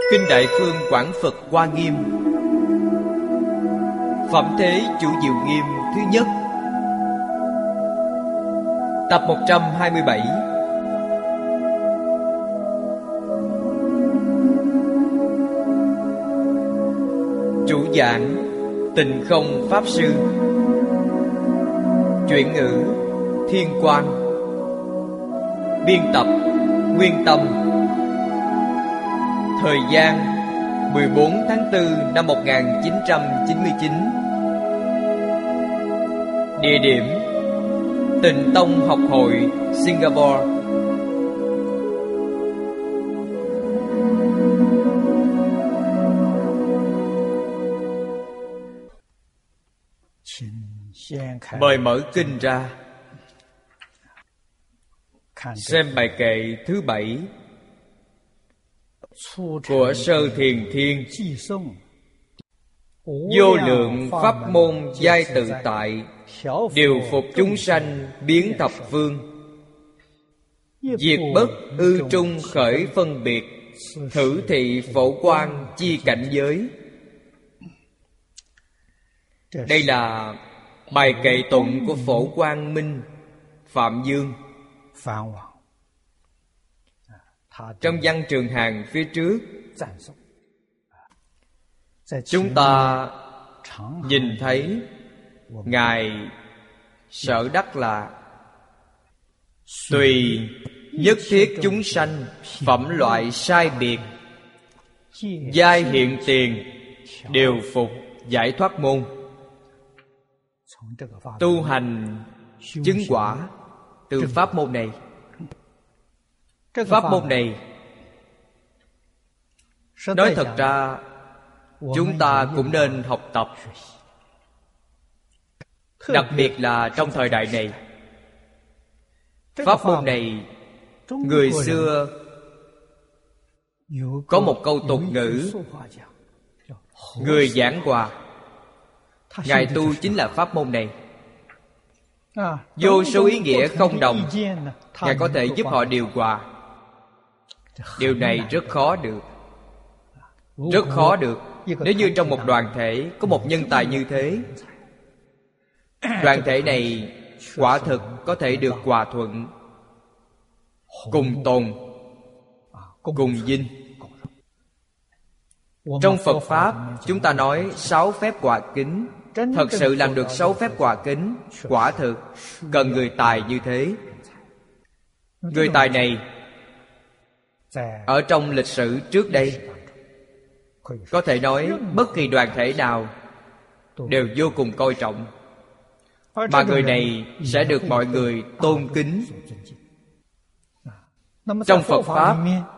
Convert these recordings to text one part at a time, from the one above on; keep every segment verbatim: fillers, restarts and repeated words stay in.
Kinh Đại Phương Quảng Phật Hoa Nghiêm, Phẩm Thế Chủ Diệu Nghiêm thứ nhất, tập một trăm hai mươi bảy. Chủ giảng Tịnh Không Pháp Sư, chuyển ngữ Thiên Quang, biên tập Nguyên Tâm. Thời gian mười bốn tháng tư năm một nghìn chín trăm chín mươi chín. Địa điểm Tịnh Tông Học Hội, Singapore. Mời mở kinh ra, xem bài kệ thứ bảy của Sơ Thiền Thiên. Vô lượng pháp môn giai tự tại, điều phục chúng sanh biến thập phương. Diệt bất ư trung khởi phân biệt, thử thị phổ quang chi cảnh giới. Đây là bài kệ tụng của Phổ Quang Minh Phạm Dương. Trong văn trường hàng phía trước, chúng ta nhìn thấy Ngài Sở Đắc là tùy nhất thiết chúng sanh phẩm loại sai biệt, giai hiện tiền, điều phục giải thoát môn. Tu hành chứng quả từ pháp môn này. Pháp môn này nói thật ra chúng ta cũng nên học tập, đặc biệt là trong thời đại này. Pháp môn này, người xưa có một câu tục ngữ: người giảng hòa. Ngài tu chính là pháp môn này. Vô số ý nghĩa không đồng, Ngài có thể giúp họ điều hòa. Điều này rất khó được. Rất khó được nếu như trong một đoàn thể có một nhân tài như thế. Đoàn thể này quả thực có thể được hòa thuận, cùng tồn, cùng vinh. Trong Phật Pháp, chúng ta nói sáu phép quả kính. Thật sự làm được sáu phép quả kính, quả thực cần người tài như thế. Người tài này ở trong lịch sử trước đây, có thể nói bất kỳ đoàn thể nào đều vô cùng coi trọng, mà người này sẽ được mọi người tôn kính. Trong Phật Pháp,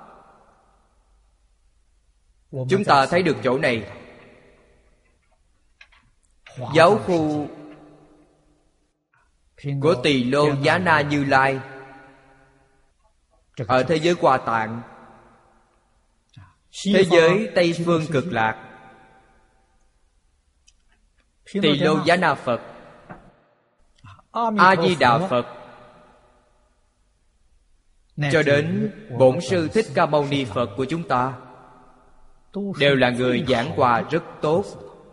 chúng ta thấy được chỗ này. Giáo khu của Tỳ Lô Giá Na Như Lai ở thế giới Hoa Tạng, thế giới Tây Phương Cực Lạc, Tỳ Lô Giá Na Phật, A Di Đà Phật, cho đến Bổn Sư Thích Ca Mâu Ni Phật của chúng ta, đều là người giảng hòa rất tốt.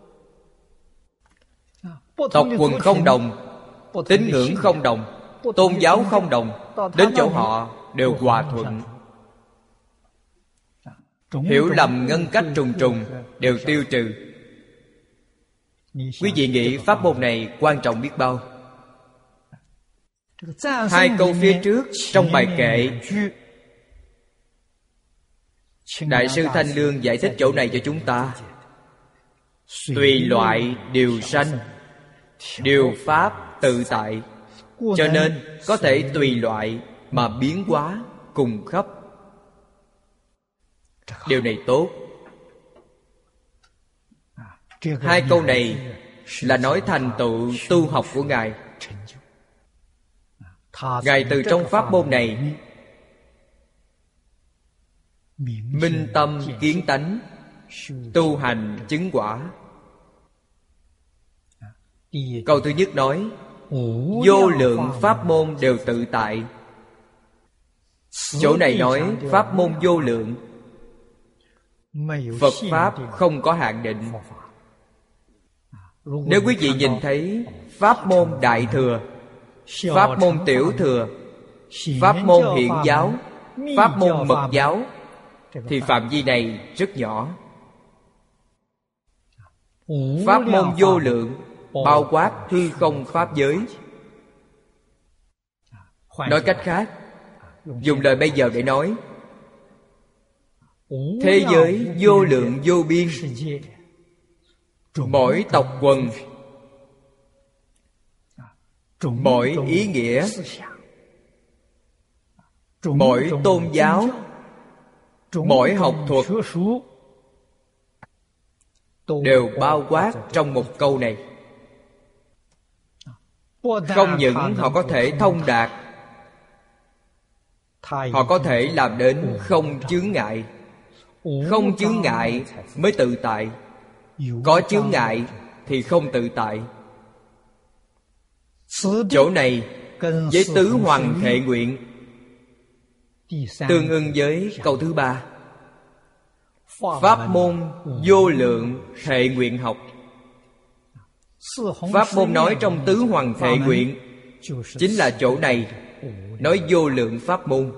Tộc quần không đồng, tín ngưỡng không đồng, tôn giáo không đồng, đến chỗ họ đều hòa thuận. Hiểu lầm ngăn cách trùng trùng đều tiêu trừ. Quý vị nghĩ pháp môn này quan trọng biết bao. Hai câu phía trước trong bài kệ, Đại sư Thanh Lương giải thích chỗ này cho chúng ta. Tùy loại điều sanh, điều pháp tự tại, cho nên có thể tùy loại mà biến hóa cùng khắp. Điều này tốt. Hai câu này là nói thành tựu tu học của Ngài. Ngài từ trong pháp môn này minh tâm kiến tánh, tu hành chứng quả. Câu thứ nhất nói vô lượng pháp môn đều tự tại. Chỗ này nói pháp môn vô lượng. Phật Pháp không có hạn định. Nếu quý vị nhìn thấy pháp môn Đại Thừa, pháp môn Tiểu Thừa, pháp môn Hiện giáo, pháp môn Mật giáo, thì phạm vi này rất nhỏ. Pháp môn vô lượng bao quát hư không pháp giới. Nói cách khác, dùng lời bây giờ để nói, thế giới vô lượng vô biên, mỗi tộc quần, mỗi ý nghĩa, mỗi tôn giáo, mỗi học thuật đều bao quát trong một câu này. Không những họ có thể thông đạt, họ có thể làm đến không chướng ngại. Không chướng ngại mới tự tại, có chướng ngại thì không tự tại. Chỗ này với tứ hoàng thệ nguyện tương ưng với câu thứ ba, pháp môn vô lượng thệ nguyện học. Pháp môn nói trong tứ hoàng thệ nguyện chính là chỗ này, nói vô lượng pháp môn.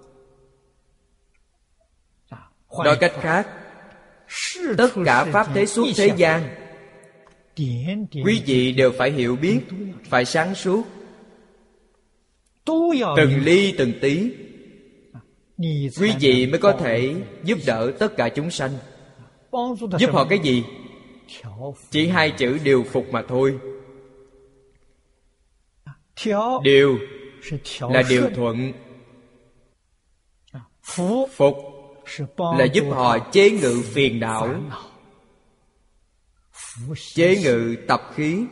Nói cách khác, tất cả pháp thế xuất thế gian, quý vị đều phải hiểu biết, phải sáng suốt, từng ly từng tí, quý vị mới có thể giúp đỡ tất cả chúng sanh. Giúp họ cái gì? Chỉ hai chữ điều phục mà thôi. Điều là điều thuận, phục là giúp họ chế ngự phiền não, chế ngự tập khí.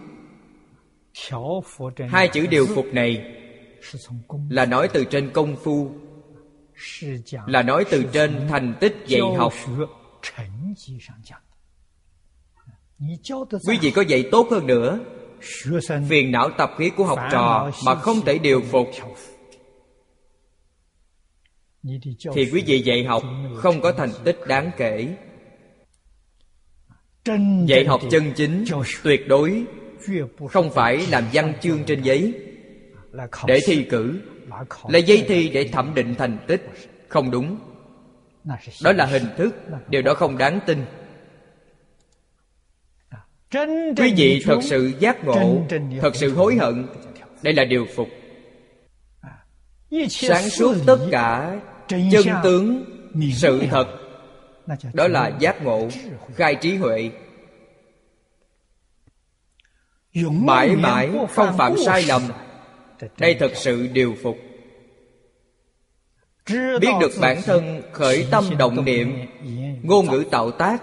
Hai chữ điều phục này là nói từ trên công phu, là nói từ trên thành tích dạy học. Quý vị có dạy tốt hơn nữa, phiền não tập khí của học trò mà không thể điều phục, thì quý vị dạy học không có thành tích đáng kể. Dạy học chân chính tuyệt đối không phải làm văn chương trên giấy để thi cử, lấy giấy thi để thẩm định thành tích. Không đúng. Đó là hình thức, điều đó không đáng tin. Quý vị thật sự giác ngộ, thật sự hối hận, đây là điều phục. Sáng suốt tất cả chân tướng sự thật, đó là giác ngộ, khai trí huệ. Mãi mãi không phạm sai lầm, đây thật sự điều phục. Biết được bản thân khởi tâm động niệm, ngôn ngữ tạo tác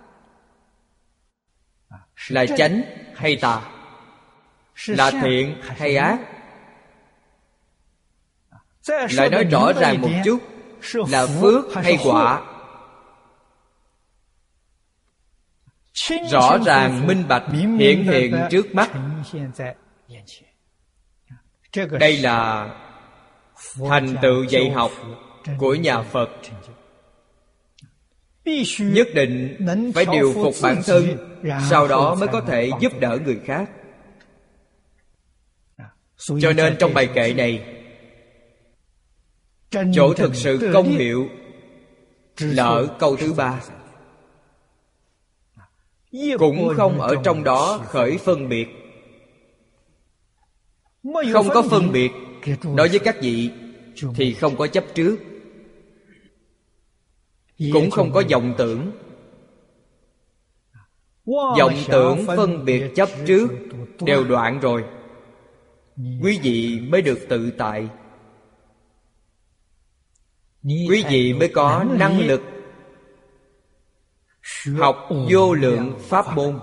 là chánh hay tà, là thiện hay ác. Lại nói rõ ràng một chút, là phước hay quả. Rõ ràng minh bạch hiện hiện trước mắt. Đây là thành tựu dạy học của nhà Phật. Nhất định phải điều phục bản thân, sau đó mới có thể giúp đỡ người khác. Cho nên trong bài kệ này, chỗ thực sự công hiệu là ở câu thứ ba. Cũng không ở trong đó khởi phân biệt. Không có phân biệt đối với các vị thì không có chấp trước, cũng không có vọng tưởng. Vọng tưởng phân biệt chấp trước đều đoạn rồi, quý vị mới được tự tại. Quý vị mới có năng lực học vô lượng pháp môn.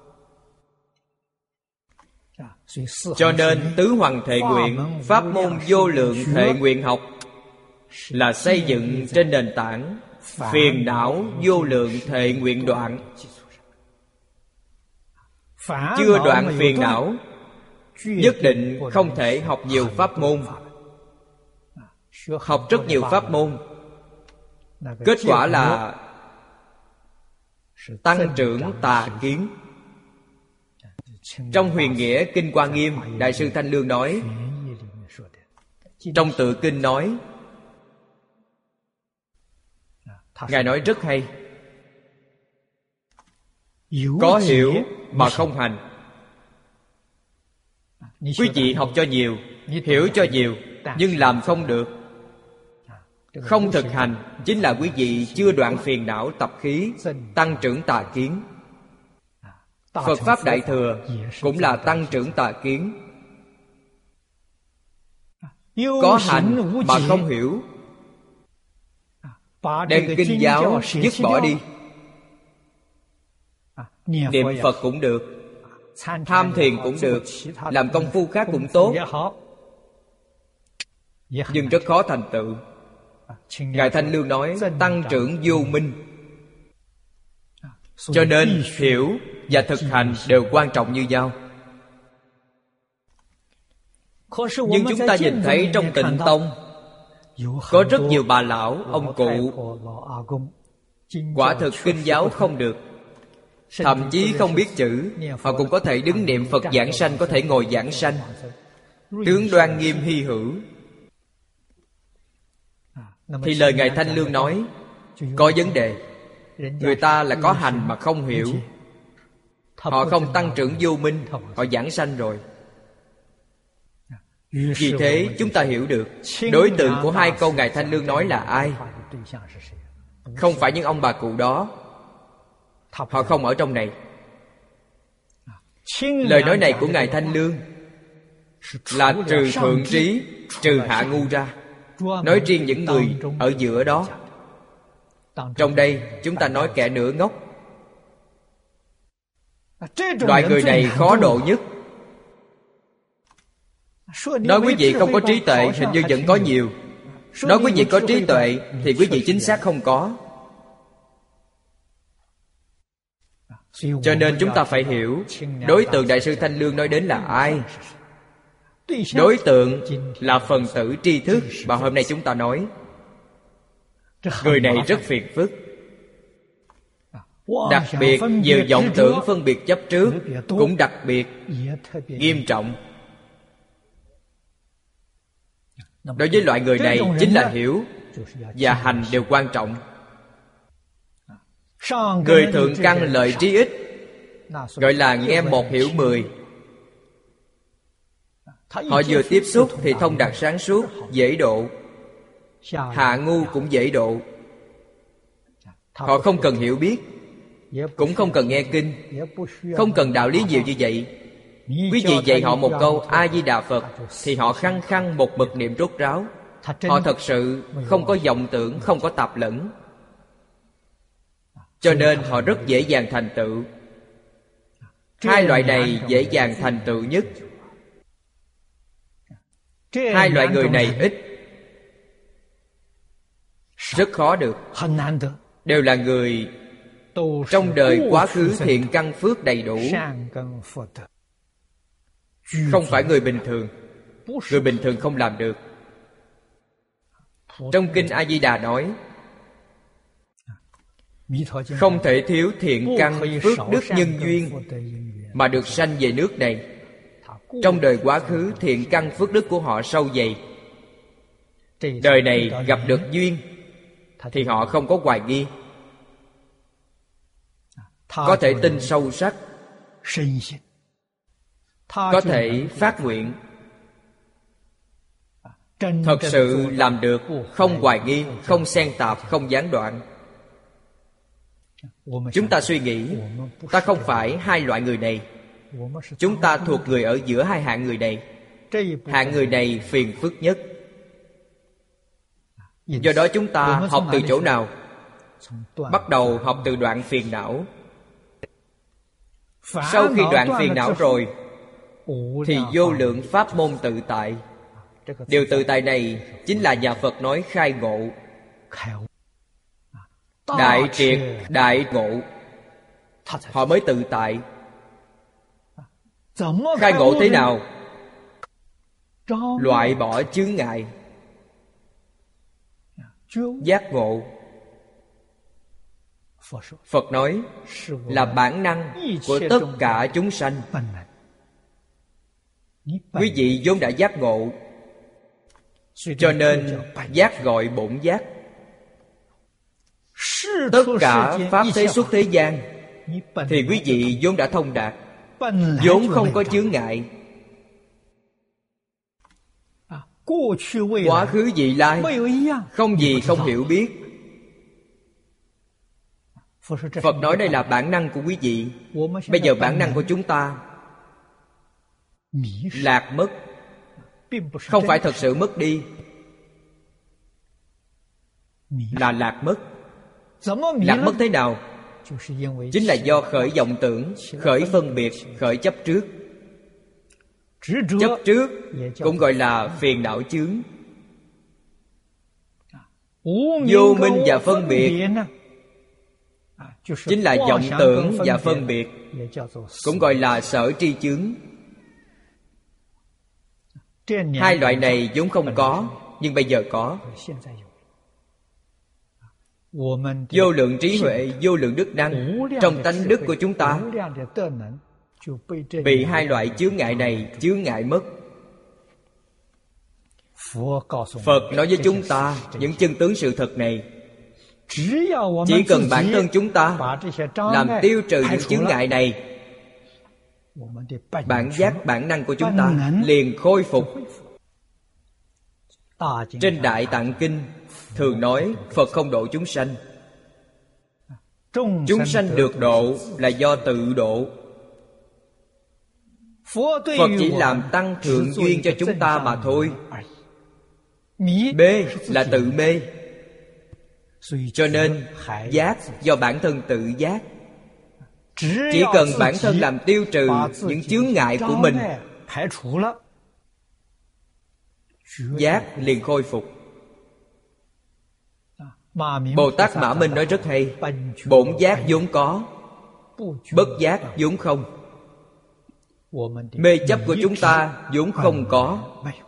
Cho nên tứ hoàng thệ nguyện, pháp môn vô lượng thệ nguyện học là xây dựng trên nền tảng phiền não vô lượng thệ nguyện đoạn. Chưa đoạn phiền não, nhất định không thể học nhiều pháp môn. Học rất nhiều pháp môn, kết quả là tăng trưởng tà kiến. Trong Huyền Nghĩa Kinh Hoa Nghiêm, Đại sư Thanh Lương nói, trong tự kinh nói, Ngài nói rất hay. Có hiểu mà không hành. Quý vị học cho nhiều, hiểu cho nhiều, nhưng làm không được, không thực hành, chính là quý vị chưa đoạn phiền não tập khí, tăng trưởng tà kiến. Phật Pháp Đại Thừa cũng là tăng trưởng tà kiến. Có hành mà không hiểu, đem kinh giáo dứt bỏ đi. Niệm Phật cũng được, tham thiền cũng được, làm công phu khác cũng tốt, nhưng rất khó thành tựu. Ngài Thanh Lương nói tăng trưởng vô minh. Cho nên hiểu và thực hành đều quan trọng như nhau. Nhưng chúng ta nhìn thấy trong Tịnh Tông có rất nhiều bà lão, ông cụ, quả thực kinh giáo không được, thậm chí không biết chữ, họ cũng có thể đứng niệm Phật giảng sanh, có thể ngồi giảng sanh, tướng đoan nghiêm hy hữu. Thì lời Ngài Thanh Lương nói có vấn đề. Người ta là có hành mà không hiểu, họ không tăng trưởng vô minh, họ giảng sanh rồi. Vì thế chúng ta hiểu được đối tượng của hai câu Ngài Thanh Lương nói là ai. Không phải những ông bà cụ đó, họ không ở trong này. Lời nói này của Ngài Thanh Lương là trừ thượng trí, trừ hạ ngu ra, nói riêng những người ở giữa đó. Trong đây chúng ta nói kẻ nửa ngốc. Loại người này khó độ nhất. Nói quý vị không có trí tuệ, hình như vẫn có nhiều. Nói quý vị có trí tuệ thì quý vị chính xác không có. Cho nên chúng ta phải hiểu đối tượng Đại sư Thanh Lương nói đến là ai. Đối tượng là phần tử tri thức mà hôm nay chúng ta nói. Người này rất phiền phức. Đặc biệt nhiều vọng tưởng phân biệt chấp trước cũng đặc biệt nghiêm trọng. Đối với loại người này chính là hiểu và hành đều quan trọng. Người thượng căn lợi trí ít, gọi là nghe một hiểu mười. Họ vừa tiếp xúc thì thông đạt sáng suốt, dễ độ. Hạ ngu cũng dễ độ. Họ không cần hiểu biết, cũng không cần nghe kinh, không cần đạo lý nhiều như vậy. Quý vị dạy họ một câu A-di-đà Phật thì họ khăng khăng một mực niệm rốt ráo. Họ thật sự không có vọng tưởng, không có tạp lẫn, cho nên họ rất dễ dàng thành tựu. Hai loại này dễ dàng thành tựu nhất. Hai loại người này ít, rất khó được. Đều là người trong đời quá khứ thiện căn phước đầy đủ, không phải người bình thường. Người bình thường không làm được. Trong Kinh A-di-đà nói không thể thiếu thiện căn phước đức nhân duyên mà được sanh về nước này. Trong đời quá khứ thiện căn phước đức của họ sâu dày, đời này gặp được duyên thì họ không có hoài nghi, có thể tin sâu sắc, có thể phát nguyện, thật sự làm được, không hoài nghi, không xen tạp, không gián đoạn. Chúng ta suy nghĩ, ta không phải hai loại người này, chúng ta thuộc người ở giữa hai hạng người này. Hạng người này phiền phức nhất. Do đó chúng ta học từ chỗ nào? Bắt đầu học từ đoạn phiền não. Sau khi đoạn phiền não rồi thì vô lượng pháp môn tự tại. Điều tự tại này chính là nhà Phật nói khai ngộ. Đại triệt, đại ngộ, họ mới tự tại. Khai ngộ thế nào? Loại bỏ chướng ngại, giác ngộ. Phật nói là bản năng của tất cả chúng sanh. Quý vị vốn đã giác ngộ, cho nên giác gọi bổn giác. Tất cả pháp thế xuất thế gian thì quý vị vốn đã thông đạt, vốn không có chướng ngại. Quá khứ vị lai không gì không hiểu biết. Phật nói đây là bản năng của quý vị. Bây giờ bản năng của chúng ta lạc mất, không phải thật sự mất đi, là lạc mất. Lạc mất thế nào? Chính là do khởi vọng tưởng, khởi phân biệt, khởi chấp trước. Chấp trước cũng gọi là phiền não chướng. Vô minh và phân biệt chính là vọng tưởng và phân biệt, cũng gọi là sở tri chướng. Hai loại này vốn không có, nhưng bây giờ có. Vô lượng trí huệ, vô lượng đức năng trong tánh đức của chúng ta bị hai loại chướng ngại này chướng ngại mất. Phật nói với chúng ta những chân tướng sự thật này. Chỉ cần bản thân chúng ta làm tiêu trừ những chướng ngại này, bản giác bản năng của chúng ta liền khôi phục. Trên Đại Tạng Kinh thường nói Phật không độ chúng sanh. Chúng sanh được độ là do tự độ. Phật chỉ làm tăng thượng duyên cho chúng ta mà thôi. Mê là tự mê. Cho nên giác do bản thân tự giác. Chỉ cần bản thân làm tiêu trừ những chướng ngại của mình, giác liền khôi phục. Bồ Tát Mã Minh nói rất hay: bổn giác vốn có, bất giác vốn không. Mê chấp của chúng ta vốn không có,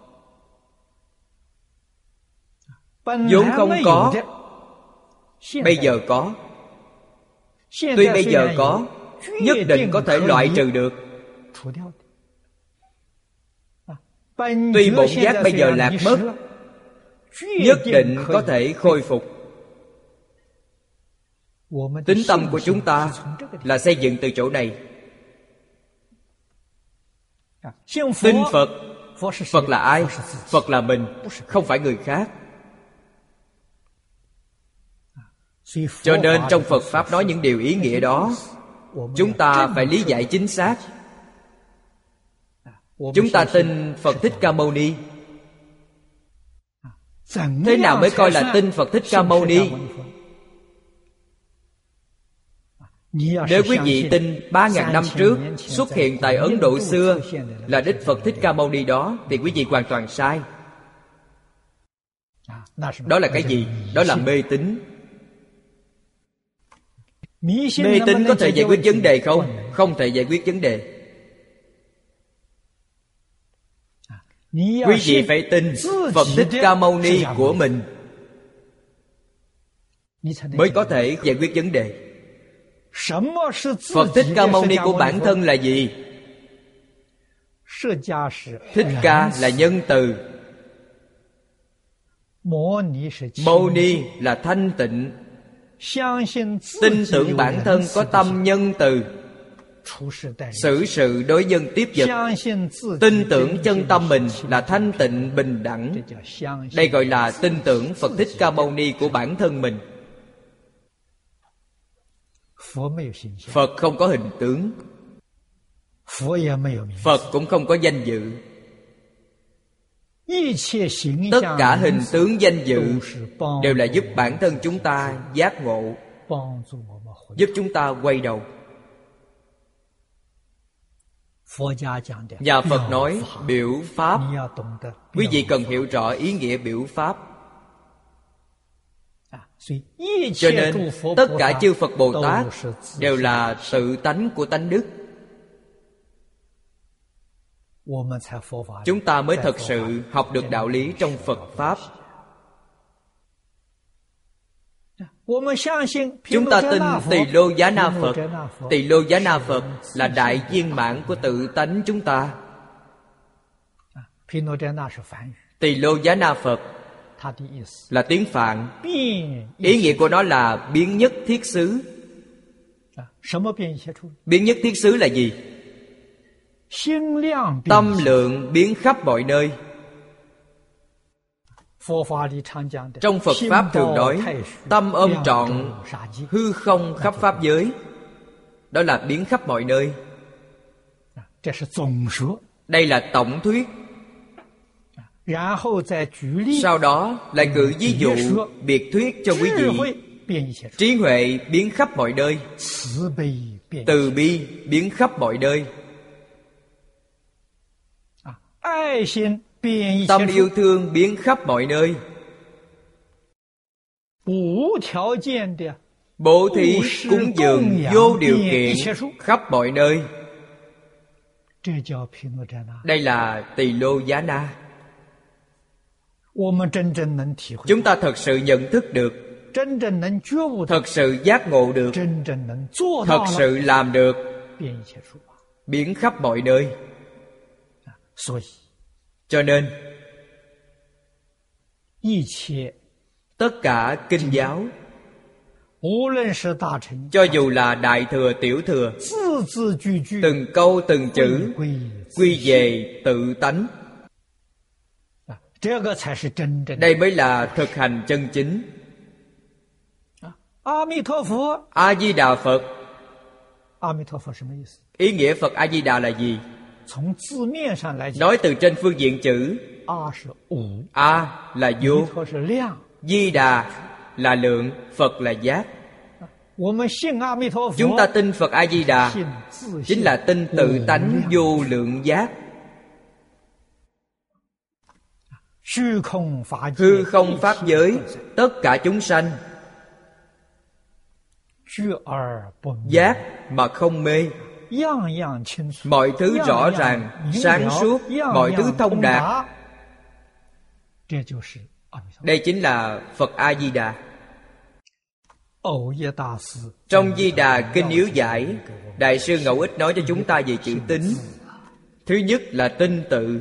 vốn không có, bây giờ có. Tuy bây giờ có, nhất định có thể loại trừ được. Tuy bổn giác bây giờ lạc mất, nhất định có thể khôi phục. Tín tâm của chúng ta là xây dựng từ chỗ này. Tin Phật. Phật là ai? Phật là mình, không phải người khác. Cho nên trong Phật Pháp nói những điều ý nghĩa đó, chúng ta phải lý giải chính xác. Chúng ta tin Phật Thích Ca Mâu Ni. Thế nào mới coi là tin Phật Thích Ca Mâu Ni? Nếu quý vị tin ba ngàn năm trước xuất hiện tại Ấn Độ xưa là đích Phật Thích Ca Mâu Ni đó, thì quý vị hoàn toàn sai. Đó là cái gì? Đó là mê tín. Mê tín có thể giải quyết vấn đề không? Không thể giải quyết vấn đề. Quý vị phải tin Phật Thích Ca Mâu Ni của mình mới có thể giải quyết vấn đề. Phật Thích Ca Mâu Ni của bản thân là gì? Thích Ca là nhân từ, Mâu Ni là thanh tịnh. Tin tưởng bản thân có tâm nhân từ, xử sự đối nhân tiếp vật. Tin tưởng chân tâm mình là thanh tịnh bình đẳng. Đây gọi là tin tưởng Phật Thích Ca Mâu Ni của bản thân mình. Phật không có hình tướng, Phật cũng không có danh dự. Tất cả hình tướng danh dự đều là giúp bản thân chúng ta giác ngộ, giúp chúng ta quay đầu. Nhà Phật nói biểu pháp. Quý vị cần hiểu rõ ý nghĩa biểu pháp. Cho nên tất cả chư Phật Bồ Tát đều là tự tánh của tánh đức. Chúng ta mới thật sự học được đạo lý trong Phật Pháp. Chúng ta tin Tỳ Lô Giá Na Phật. Tỳ Lô Giá Na Phật là đại viên mãn của tự tánh chúng ta. Tỳ Lô Giá Na Phật là tiếng Phạn. Ý nghĩa của nó là biến nhất thiết xứ. Biến nhất thiết xứ là gì? Tâm lượng biến khắp mọi nơi. Trong Phật Pháp thường nói tâm ôm trọn hư không khắp Pháp giới. Đó là biến khắp mọi nơi. Đây là tổng thuyết. Sau đó lại cử ví dụ biệt thuyết cho quý vị. Trí huệ biến khắp mọi nơi. Từ bi biến khắp mọi nơi. Tâm yêu thương biến khắp mọi nơi. Bố thí cúng dường vô điều kiện khắp mọi nơi. Đây là Tỳ Lô Giá Na. Chúng ta thật sự nhận thức được, thật sự giác ngộ được, thật sự làm được, biến khắp mọi nơi. Cho nên tất cả kinh giáo, cho dù là Đại Thừa Tiểu Thừa, từng câu từng chữ quy về tự tánh. Đây mới là thực hành chân chính. A Di Đà Phật. Ý nghĩa Phật A Di Đà là gì? Nói từ trên phương diện chữ, A là vô, Di Đà là lượng, Phật là giác. Chúng ta tin Phật A Di Đà chính là tin tự tánh vô lượng giác. Hư không pháp giới, tất cả chúng sanh giác mà không mê. Mọi thứ rõ ràng, sáng suốt, mọi thứ thông đạt. Đây chính là Phật A Di Đà. Trong Di Đà Kinh Yếu Giải, Đại sư Ngẫu Ích nói cho chúng ta về chữ tín. Thứ nhất là tinh tự.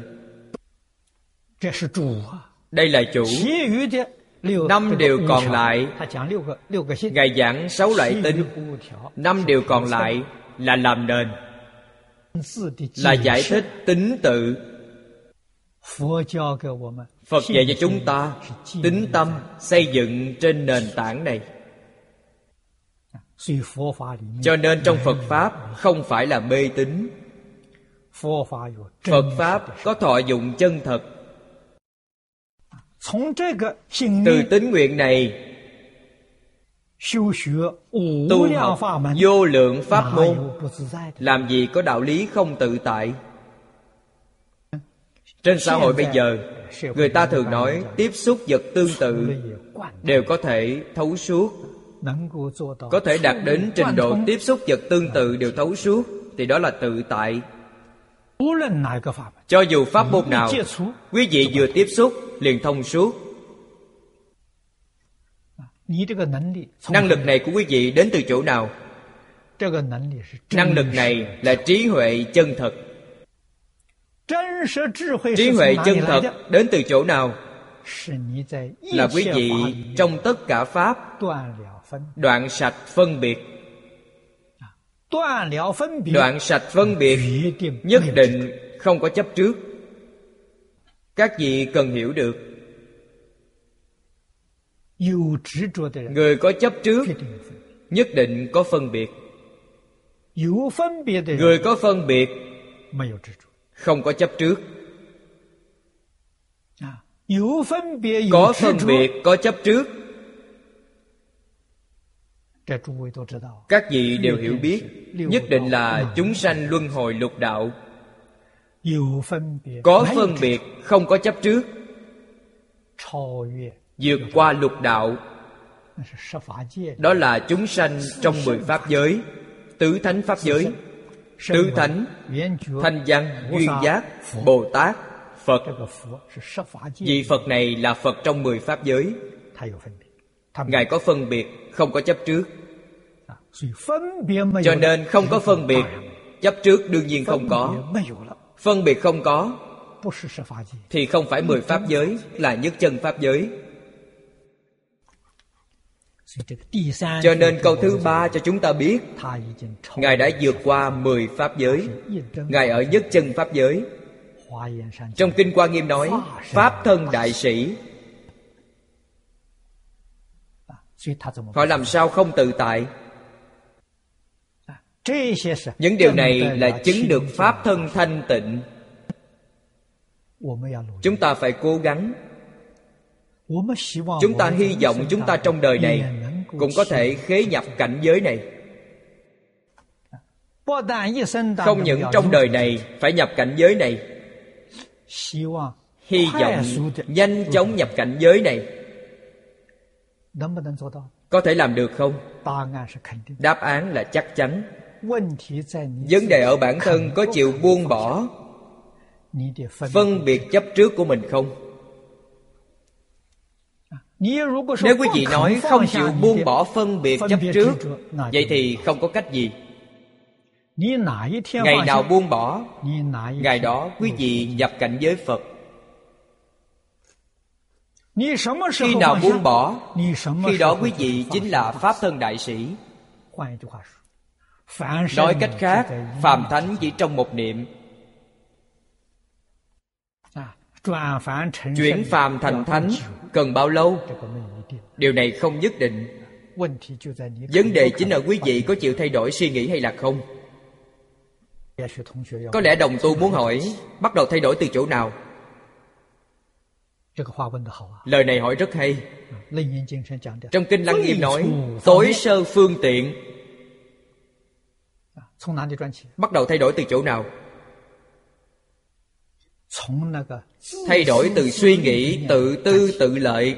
Đây là chủ. Năm điều còn lại, Ngài giảng sáu loại tinh. Năm điều còn lại là làm nền, là giải thích tín tự. Phật dạy cho chúng ta tín tâm xây dựng trên nền tảng này. Cho nên trong Phật Pháp không phải là mê tín. Phật Pháp có thọ dụng chân thật. Từ tín nguyện này tu học vô lượng pháp môn, làm gì có đạo lý không tự tại. Trên xã hội bây giờ, người ta thường nói tiếp xúc vật tương tự đều có thể thấu suốt. Có thể đạt đến trình độ tiếp xúc vật tương tự đều thấu suốt, thì đó là tự tại. Cho dù pháp môn nào, quý vị vừa tiếp xúc liền thông suốt. Năng lực này của quý vị đến từ chỗ nào? Năng lực này là trí huệ chân thật. Trí huệ chân thật đến từ chỗ nào? Là quý vị trong tất cả pháp đoạn sạch phân biệt. Đoạn sạch phân biệt nhất định không có chấp trước. Các vị cần hiểu được, người có chấp trước nhất định có phân biệt. Người có phân biệt không có chấp trước. Có phân biệt, có chấp trước, các vị đều hiểu biết, nhất định là chúng sanh luân hồi lục đạo. Có phân biệt, không có chấp trước, vượt qua lục đạo. Đó là chúng sanh trong mười pháp giới, tứ thánh pháp giới. Tứ thánh, Thanh Văn, Duyên Giác, Bồ Tát, Phật. Vị Phật này là Phật trong mười pháp giới. Ngài có phân biệt, không có chấp trước. Cho nên không có phân biệt, chấp trước đương nhiên không có. Phân biệt không có thì không phải mười pháp giới, là nhất chân pháp giới. Cho nên câu thứ ba cho chúng ta biết Ngài đã vượt qua mười pháp giới. Ngài ở nhất chân pháp giới. Trong Kinh Hoa Nghiêm nói Pháp thân đại sĩ. Họ làm sao không tự tại? Những điều này là chứng được Pháp thân thanh tịnh. Chúng ta phải cố gắng. Chúng ta hy vọng chúng ta trong đời này cũng có thể khế nhập cảnh giới này. Không những trong đời này phải nhập cảnh giới này, hy vọng nhanh chóng nhập cảnh giới này. Có thể làm được không? Đáp án là chắc chắn. Vấn đề ở bản thân có chịu buông bỏ phân biệt chấp trước của mình không? Nếu quý vị nói không chịu buông bỏ phân biệt chấp trước, vậy thì không có cách gì. Ngày nào buông bỏ, ngày đó quý vị nhập cảnh giới Phật. Khi nào buông bỏ, khi đó quý vị chính là Pháp thân đại sĩ. Nói cách khác, phàm thánh chỉ trong một niệm. Chuyển phàm thành thánh cần bao lâu? Điều này không nhất định. Vấn đề chính là quý vị có chịu thay đổi suy nghĩ hay là không. Có lẽ đồng tu muốn hỏi, bắt đầu thay đổi từ chỗ nào? Lời này hỏi rất hay. Trong Kinh Lăng Nghiêm nói tối sơ phương tiện. Bắt đầu thay đổi từ chỗ nào? Thay đổi từ suy nghĩ tự tư tự lợi.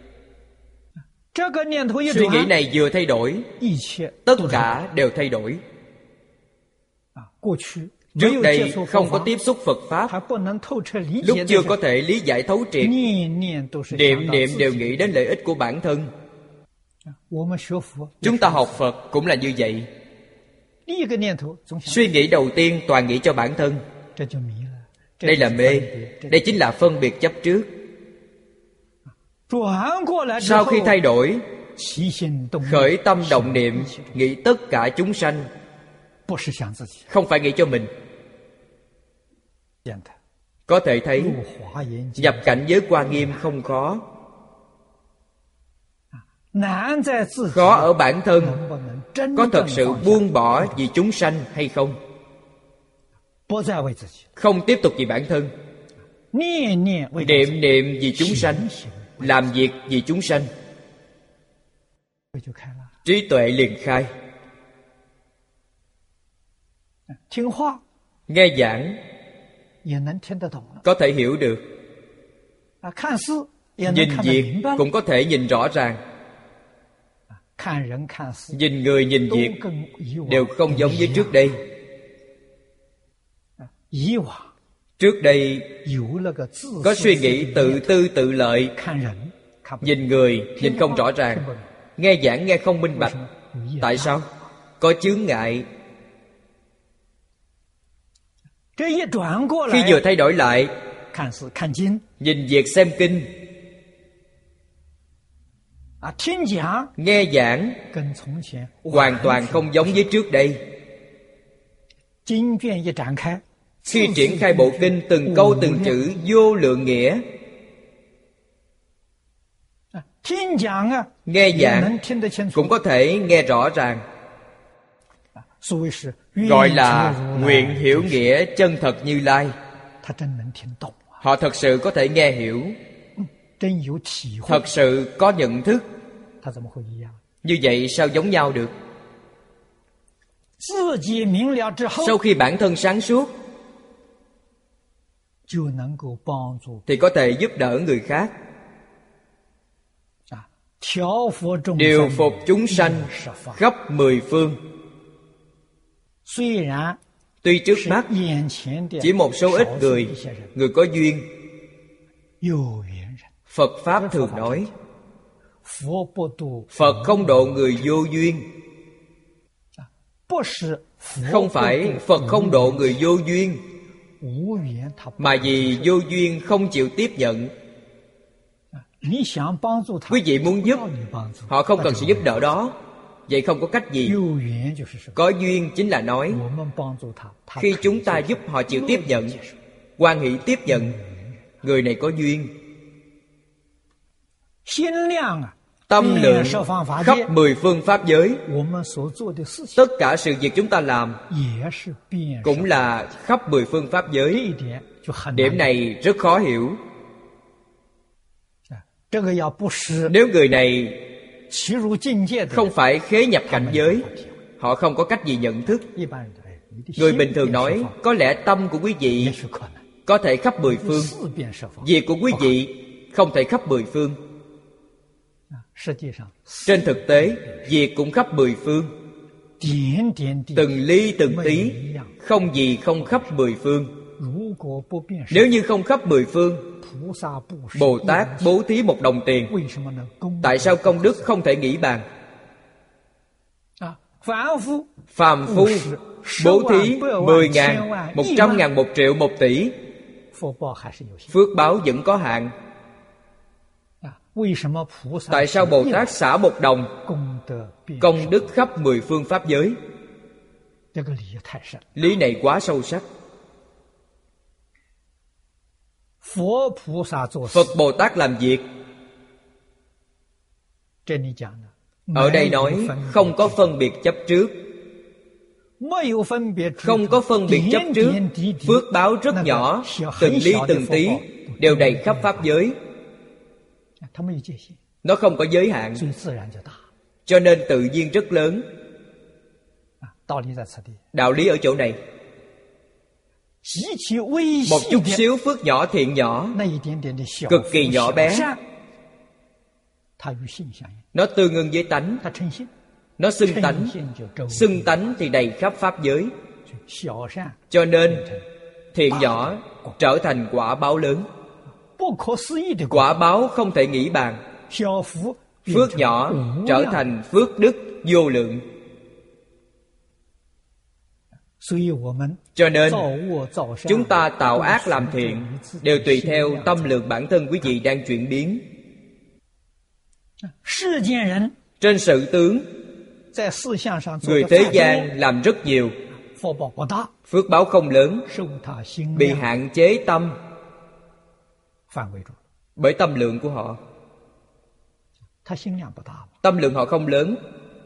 Suy nghĩ này vừa thay đổi, tất cả đều thay đổi. Trước đây không có tiếp xúc Phật Pháp, lúc chưa có thể lý giải thấu triệt, niệm niệm đều nghĩ đến lợi ích của bản thân. Chúng ta học Phật cũng là như vậy. Suy nghĩ đầu tiên toàn nghĩ cho bản thân. Đây là mê. Đây chính là phân biệt chấp trước. Sau khi thay đổi, khởi tâm động niệm, nghĩ tất cả chúng sanh, không phải nghĩ cho mình. Có thể thấy nhập cảnh giới Hoa Nghiêm không khó. Khó ở bản thân. Có thật sự buông bỏ vì chúng sanh hay không? Không tiếp tục vì bản thân. Niệm niệm vì chúng sanh, làm việc vì chúng sanh, trí tuệ liền khai. Nghe giảng có thể hiểu được. Nhìn việc cũng có thể nhìn rõ ràng. Nhìn người nhìn việc đều không giống với trước đây. Trước đây có suy nghĩ tự tư tự lợi, nhìn người nhìn không rõ ràng, nghe giảng nghe không minh bạch. Tại sao? Có chướng ngại. Khi vừa thay đổi lại, nhìn việc xem kinh, nghe giảng, hoàn toàn không giống với trước đây. Khi triển khai bộ kinh từng câu từng chữ vô lượng nghĩa, nghe giảng cũng có thể nghe rõ ràng. Gọi là nguyện hiểu nghĩa chân thật Như Lai. Họ thật sự có thể nghe hiểu, thật sự có nhận thức. Như vậy sao giống nhau được? Sau khi bản thân sáng suốt thì có thể giúp đỡ người khác, điều phục chúng sanh khắp mười phương. Tuy trước mắt chỉ một số ít người, người có duyên. Phật Pháp thường nói Phật không độ người vô duyên. Không phải Phật không độ người vô duyên, mà vì vô duyên không chịu tiếp nhận. Quý vị muốn giúp, họ không cần sự giúp đỡ đó. Vậy không có cách gì. Có duyên chính là nói khi chúng ta giúp họ chịu tiếp nhận, hoan hỷ tiếp nhận, người này có duyên. Tâm lượng khắp mười phương pháp giới. Tất cả sự việc chúng ta làm cũng là khắp mười phương pháp giới. Điểm này rất khó hiểu. Nếu người này không phải khế nhập cảnh giới, họ không có cách gì nhận thức. Người bình thường nói có lẽ tâm của quý vị có thể khắp mười phương, việc của quý vị không thể khắp mười phương. Trên thực tế, việc cũng khắp mười phương. Từng ly từng tí, không gì không khắp mười phương. Nếu như không khắp mười phương, Bồ Tát bố thí một đồng tiền, tại sao công đức không thể nghĩ bàn? Phàm phu bố thí mười ngàn, một trăm ngàn, một triệu, một tỷ, phước báo vẫn có hạn. Tại sao Bồ Tát xả một đồng, công đức khắp mười phương pháp giới? Lý này quá sâu sắc. Phật Bồ Tát làm việc, ở đây nói không có phân biệt chấp trước. Không có phân biệt chấp trước, phước báo rất nhỏ, từng ly từng tí đều đầy khắp pháp giới. Nó không có giới hạn, cho nên tự nhiên rất lớn. Đạo lý ở chỗ này. Một chút xíu phước nhỏ thiện nhỏ, cực kỳ nhỏ bé, nó tương ưng với tánh, nó xưng tánh. Xưng tánh thì đầy khắp pháp giới. Cho nên thiện nhỏ trở thành quả báo lớn. Quả báo không thể nghĩ bàn. Phước nhỏ trở thành phước đức vô lượng. Cho nên chúng ta tạo ác làm thiện đều tùy theo tâm lượng bản thân quý vị đang chuyển biến. Trên sự tướng, người thế gian làm rất nhiều, phước báo không lớn, bị hạn chế tâm bởi tâm lượng của họ. Tâm lượng họ không lớn,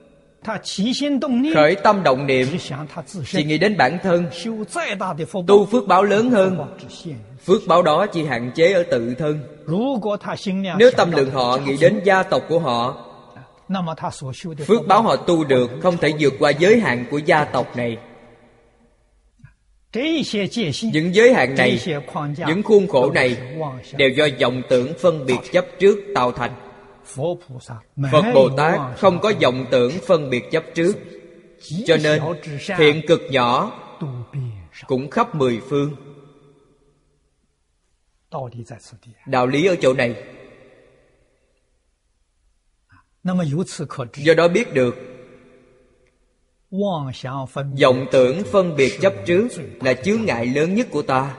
khởi tâm động niệm chỉ nghĩ đến bản thân, tu phước báo lớn hơn, phước báo đó chỉ hạn chế ở tự thân. Nếu tâm lượng họ nghĩ đến gia tộc của họ, phước báo họ tu được không thể vượt qua giới hạn của gia tộc này. Những giới hạn này, những khuôn khổ này đều do vọng tưởng phân biệt chấp trước tạo thành. Phật Bồ Tát không có vọng tưởng phân biệt chấp trước, cho nên thiện cực nhỏ cũng khắp mười phương. Đạo lý ở chỗ này. Do đó biết được vọng tưởng phân biệt chấp trước là chướng ngại lớn nhất của ta.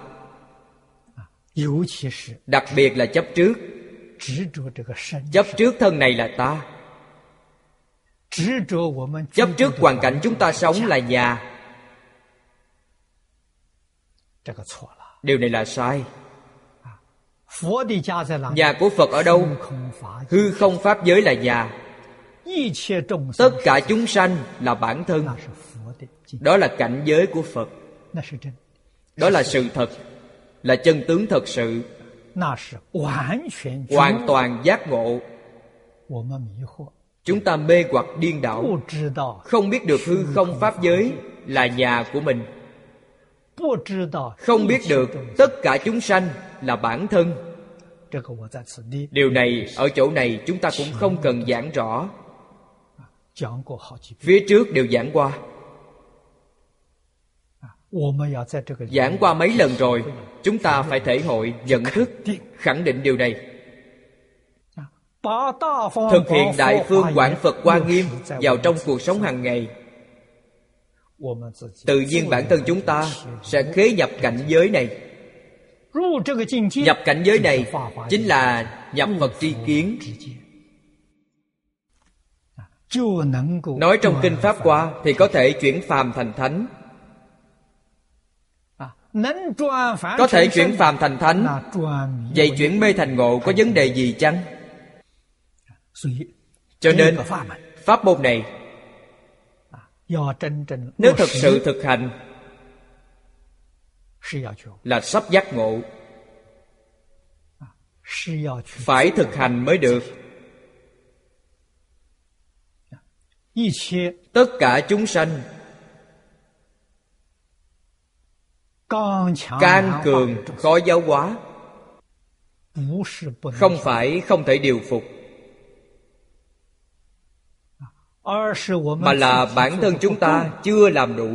Đặc biệt là chấp trước. Chấp trước thân này là ta. Chấp trước hoàn cảnh chúng ta sống là nhà. Điều này là sai. Nhà của Phật ở đâu? Hư không pháp giới là nhà. Tất cả chúng sanh là bản thân. Đó là cảnh giới của Phật. Đó là sự thật, là chân tướng thật sự, hoàn toàn giác ngộ. Chúng ta mê hoặc điên đảo, không biết được hư không pháp giới là nhà của mình, không biết được tất cả chúng sanh là bản thân. Điều này ở chỗ này chúng ta cũng không cần giảng rõ, phía trước đều giảng qua. Giảng qua mấy lần rồi, chúng ta phải thể hội, nhận thức, khẳng định điều này. thực hiện Đại Phương Quảng Phật Hoa Nghiêm vào trong cuộc sống hàng ngày, tự nhiên bản thân chúng ta sẽ khế nhập cảnh giới này. Nhập cảnh giới này chính là nhập Phật tri kiến. Nói trong Kinh Pháp Hoa thì có thể chuyển phàm thành thánh. Có thể chuyển phàm thành thánh, vậy chuyển mê thành ngộ có vấn đề gì chăng? Cho nên pháp môn này nếu thật sự thực hành là sắp giác ngộ, phải thực hành mới được. Tất cả chúng sanh can cường khó giáo hóa, không phải không thể điều phục, mà là bản thân chúng ta chưa làm đủ.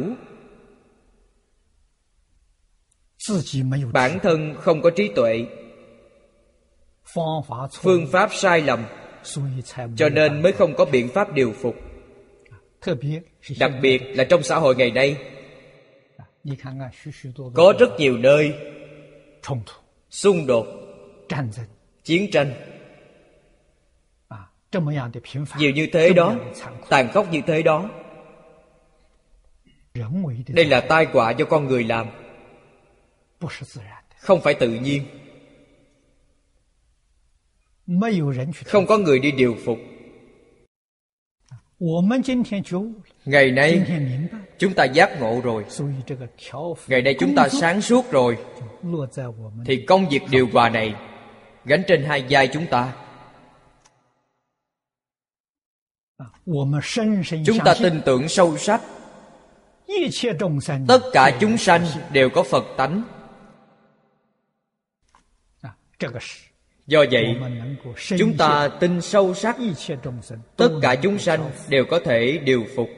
Bản thân không có trí tuệ, phương pháp sai lầm, cho nên mới không có biện pháp điều phục. Đặc biệt là trong xã hội ngày nay, có rất nhiều nơi xung đột, chiến tranh, nhiều như thế đó, tàn khốc như thế đó. Đây là tai họa do con người làm, không phải tự nhiên. Không có người đi điều phục. Ngày nay chúng ta giác ngộ rồi, ngày nay chúng ta sáng suốt rồi, thì công việc điều hòa này gánh trên hai vai chúng ta. Chúng ta tin tưởng sâu sắc tất cả chúng sanh đều có Phật tánh. Do vậy, chúng ta tin sâu sắc tất cả chúng sanh đều có thể điều phục.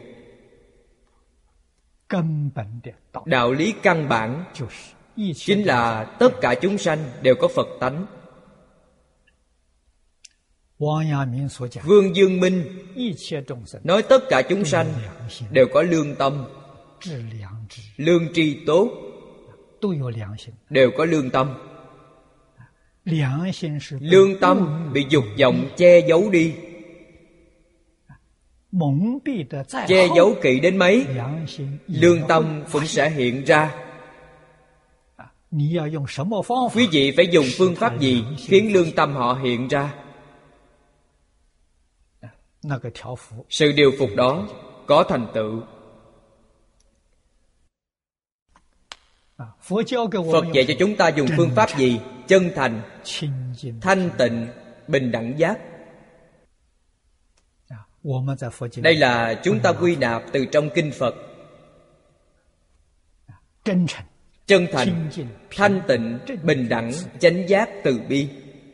Đạo lý căn bản chính là tất cả chúng sanh đều có Phật tánh. Vương Dương Minh nói tất cả chúng sanh đều có lương tâm, lương tri tốt, đều có lương tâm. Lương tâm bị dục vọng che giấu đi, che giấu kỹ đến mấy, lương tâm cũng sẽ hiện ra. Quý vị phải dùng phương pháp gì khiến lương tâm họ hiện ra? Sự điều phục đó có thành tựu. Phật dạy cho chúng ta dùng phương pháp gì? Chân thành, thanh tịnh, bình đẳng giác. Đây là chúng ta quy nạp từ trong kinh Phật. Chân thành, thanh tịnh, bình đẳng, chánh giác, từ bi.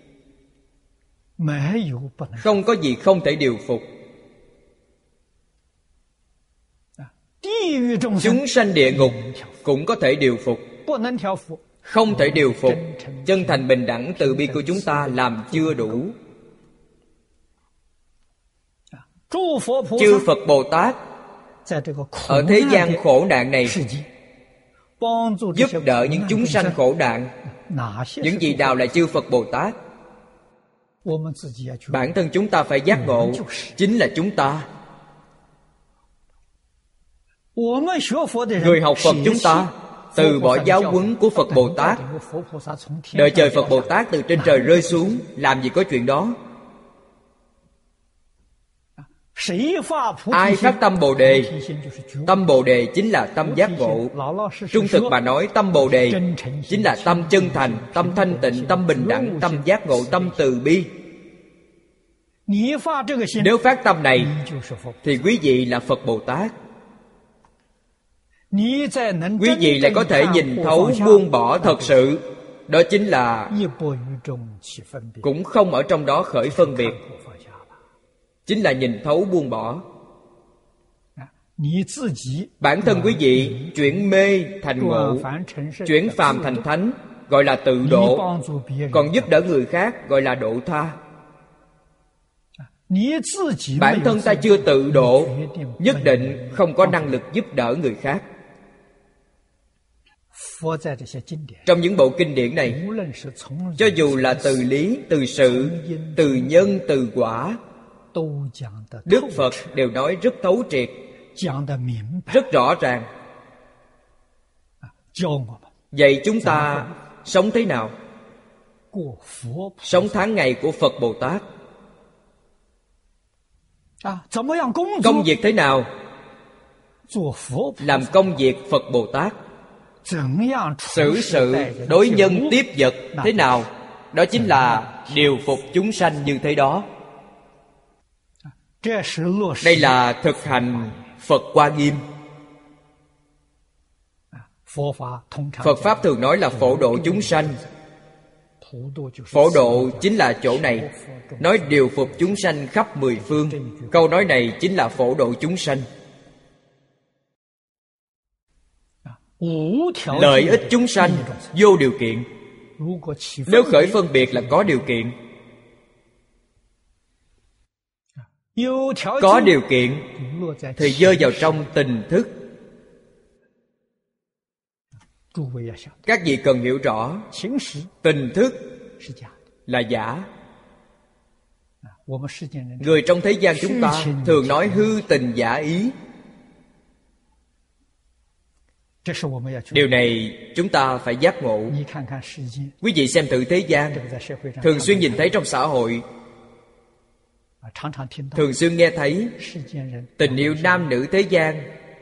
Không có gì không thể điều phục. Chúng sanh địa ngục cũng có thể điều phục. Không thể điều phục. Chân thành, bình đẳng, từ bi của chúng ta làm chưa đủ. Chư Phật Bồ Tát ở thế gian khổ nạn này giúp đỡ những chúng sanh khổ nạn. Những vị nào là chư Phật Bồ Tát? Bản thân chúng ta phải giác ngộ, chính là chúng ta. Người học Phật chúng ta từ bỏ giáo huấn của Phật Bồ Tát, đợi trời Phật Bồ Tát từ trên trời rơi xuống, làm gì có chuyện đó. Ai phát tâm Bồ Đề? Tâm Bồ Đề chính là tâm giác ngộ. Trung thực mà nói, tâm Bồ Đề chính là tâm chân thành, tâm thanh tịnh, tâm bình đẳng, tâm giác ngộ, tâm từ bi. Nếu phát tâm này thì quý vị là Phật Bồ Tát. Quý vị lại có thể nhìn thấu buông bỏ thật sự. Đó chính là cũng không ở trong đó khởi phân biệt, chính là nhìn thấu buông bỏ. Bản thân quý vị chuyển mê thành ngộ, chuyển phàm thành thánh, gọi là tự độ. Còn giúp đỡ người khác gọi là độ tha. Bản thân ta chưa tự độ, nhất định không có năng lực giúp đỡ người khác. Trong những bộ kinh điển này, cho dù là từ lý, từ sự, từ nhân, từ quả, Đức Phật đều nói rất thấu triệt, rất rõ ràng, vậy chúng ta sống thế nào? Sống tháng ngày của Phật Bồ Tát. Công việc thế nào? Làm công việc Phật Bồ Tát. Xử sự đối nhân tiếp vật thế nào? Đó chính là điều phục chúng sanh như thế đó. Đây là thực hành Phật Hoa Nghiêm. Phật Pháp thường nói là phổ độ chúng sanh. Phổ độ chính là chỗ này. Nói điều phục chúng sanh khắp mười phương. Câu nói này chính là phổ độ chúng sanh. Lợi ích chúng sanh vô điều kiện. Nếu khởi phân biệt là có điều kiện. Có điều kiện thì rơi vào trong tình thức. Các vị cần hiểu rõ, tình thức là giả. Người trong thế gian chúng ta thường nói hư tình giả ý. Điều này chúng ta phải giác ngộ. Quý vị xem thử thế gian, thường xuyên nhìn thấy trong xã hội, thường xuyên nghe thấy tình yêu nam nữ thế gian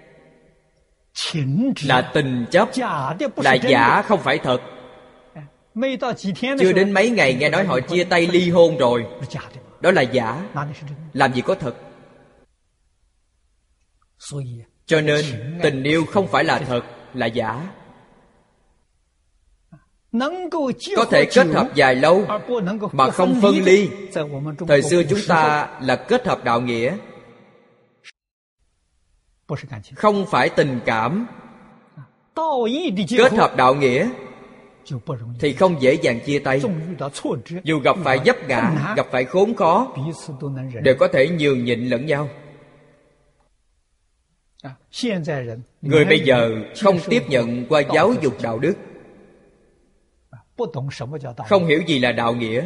là tình chấp, là giả không phải thật. Chưa đến mấy ngày nghe nói họ chia tay ly hôn rồi. Đó là giả, làm gì có thật. Cho nên tình yêu không phải là thật, là giả. Có thể kết hợp dài lâu mà không phân ly. Thời xưa chúng ta là kết hợp đạo nghĩa, không phải tình cảm. Kết hợp đạo nghĩa thì không dễ dàng chia tay. Dù gặp phải vấp ngã, gặp phải khốn khó, đều có thể nhường nhịn lẫn nhau. Người bây giờ không tiếp nhận qua giáo dục đạo đức, không hiểu gì là đạo nghĩa.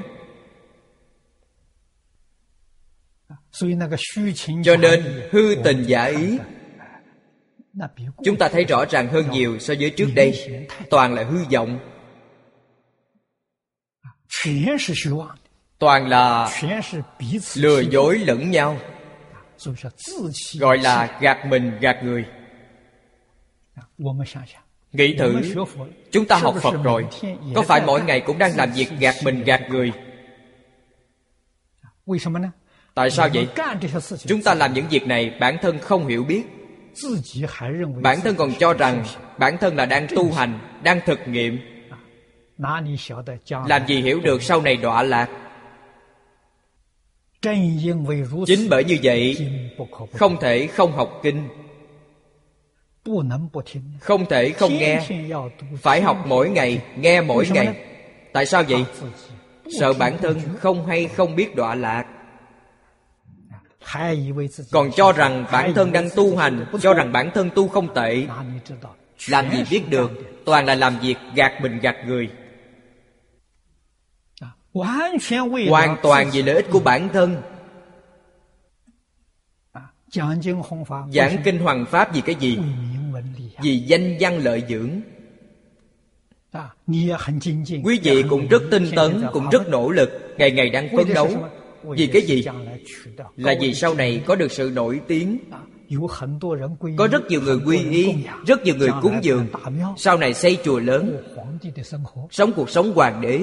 Cho nên hư tình giả ý chúng ta thấy rõ ràng hơn nhiều so với trước đây. Toàn là hư vọng, toàn là lừa dối lẫn nhau, gọi là gạt mình gạt người. Nghĩ thử, chúng ta học Phật rồi, có phải mỗi ngày cũng đang làm việc gạt mình gạt người? Tại sao vậy? Chúng ta làm những việc này bản thân không hiểu biết, bản thân còn cho rằng bản thân là đang tu hành, đang thực nghiệm. Làm gì hiểu được sau này đọa lạc. Chính bởi như vậy, không thể không học kinh, không thể không nghe. Phải học mỗi ngày, nghe mỗi ngày. Tại sao vậy? Sợ bản thân không hay không biết đọa lạc, còn cho rằng bản thân đang tu hành, cho rằng bản thân tu không tệ. Làm gì biết được, toàn là làm việc gạt mình gạt người, hoàn toàn vì lợi ích của bản thân. Giảng kinh hoằng pháp vì cái gì? Vì danh văn lợi dưỡng. Quý vị cũng rất tinh tấn, cũng rất nỗ lực, ngày ngày đang phấn đấu. Vì cái gì? Là vì sau này có được sự nổi tiếng. Có rất nhiều người quy y, rất nhiều người cúng dường, sau này xây chùa lớn, sống cuộc sống hoàng đế.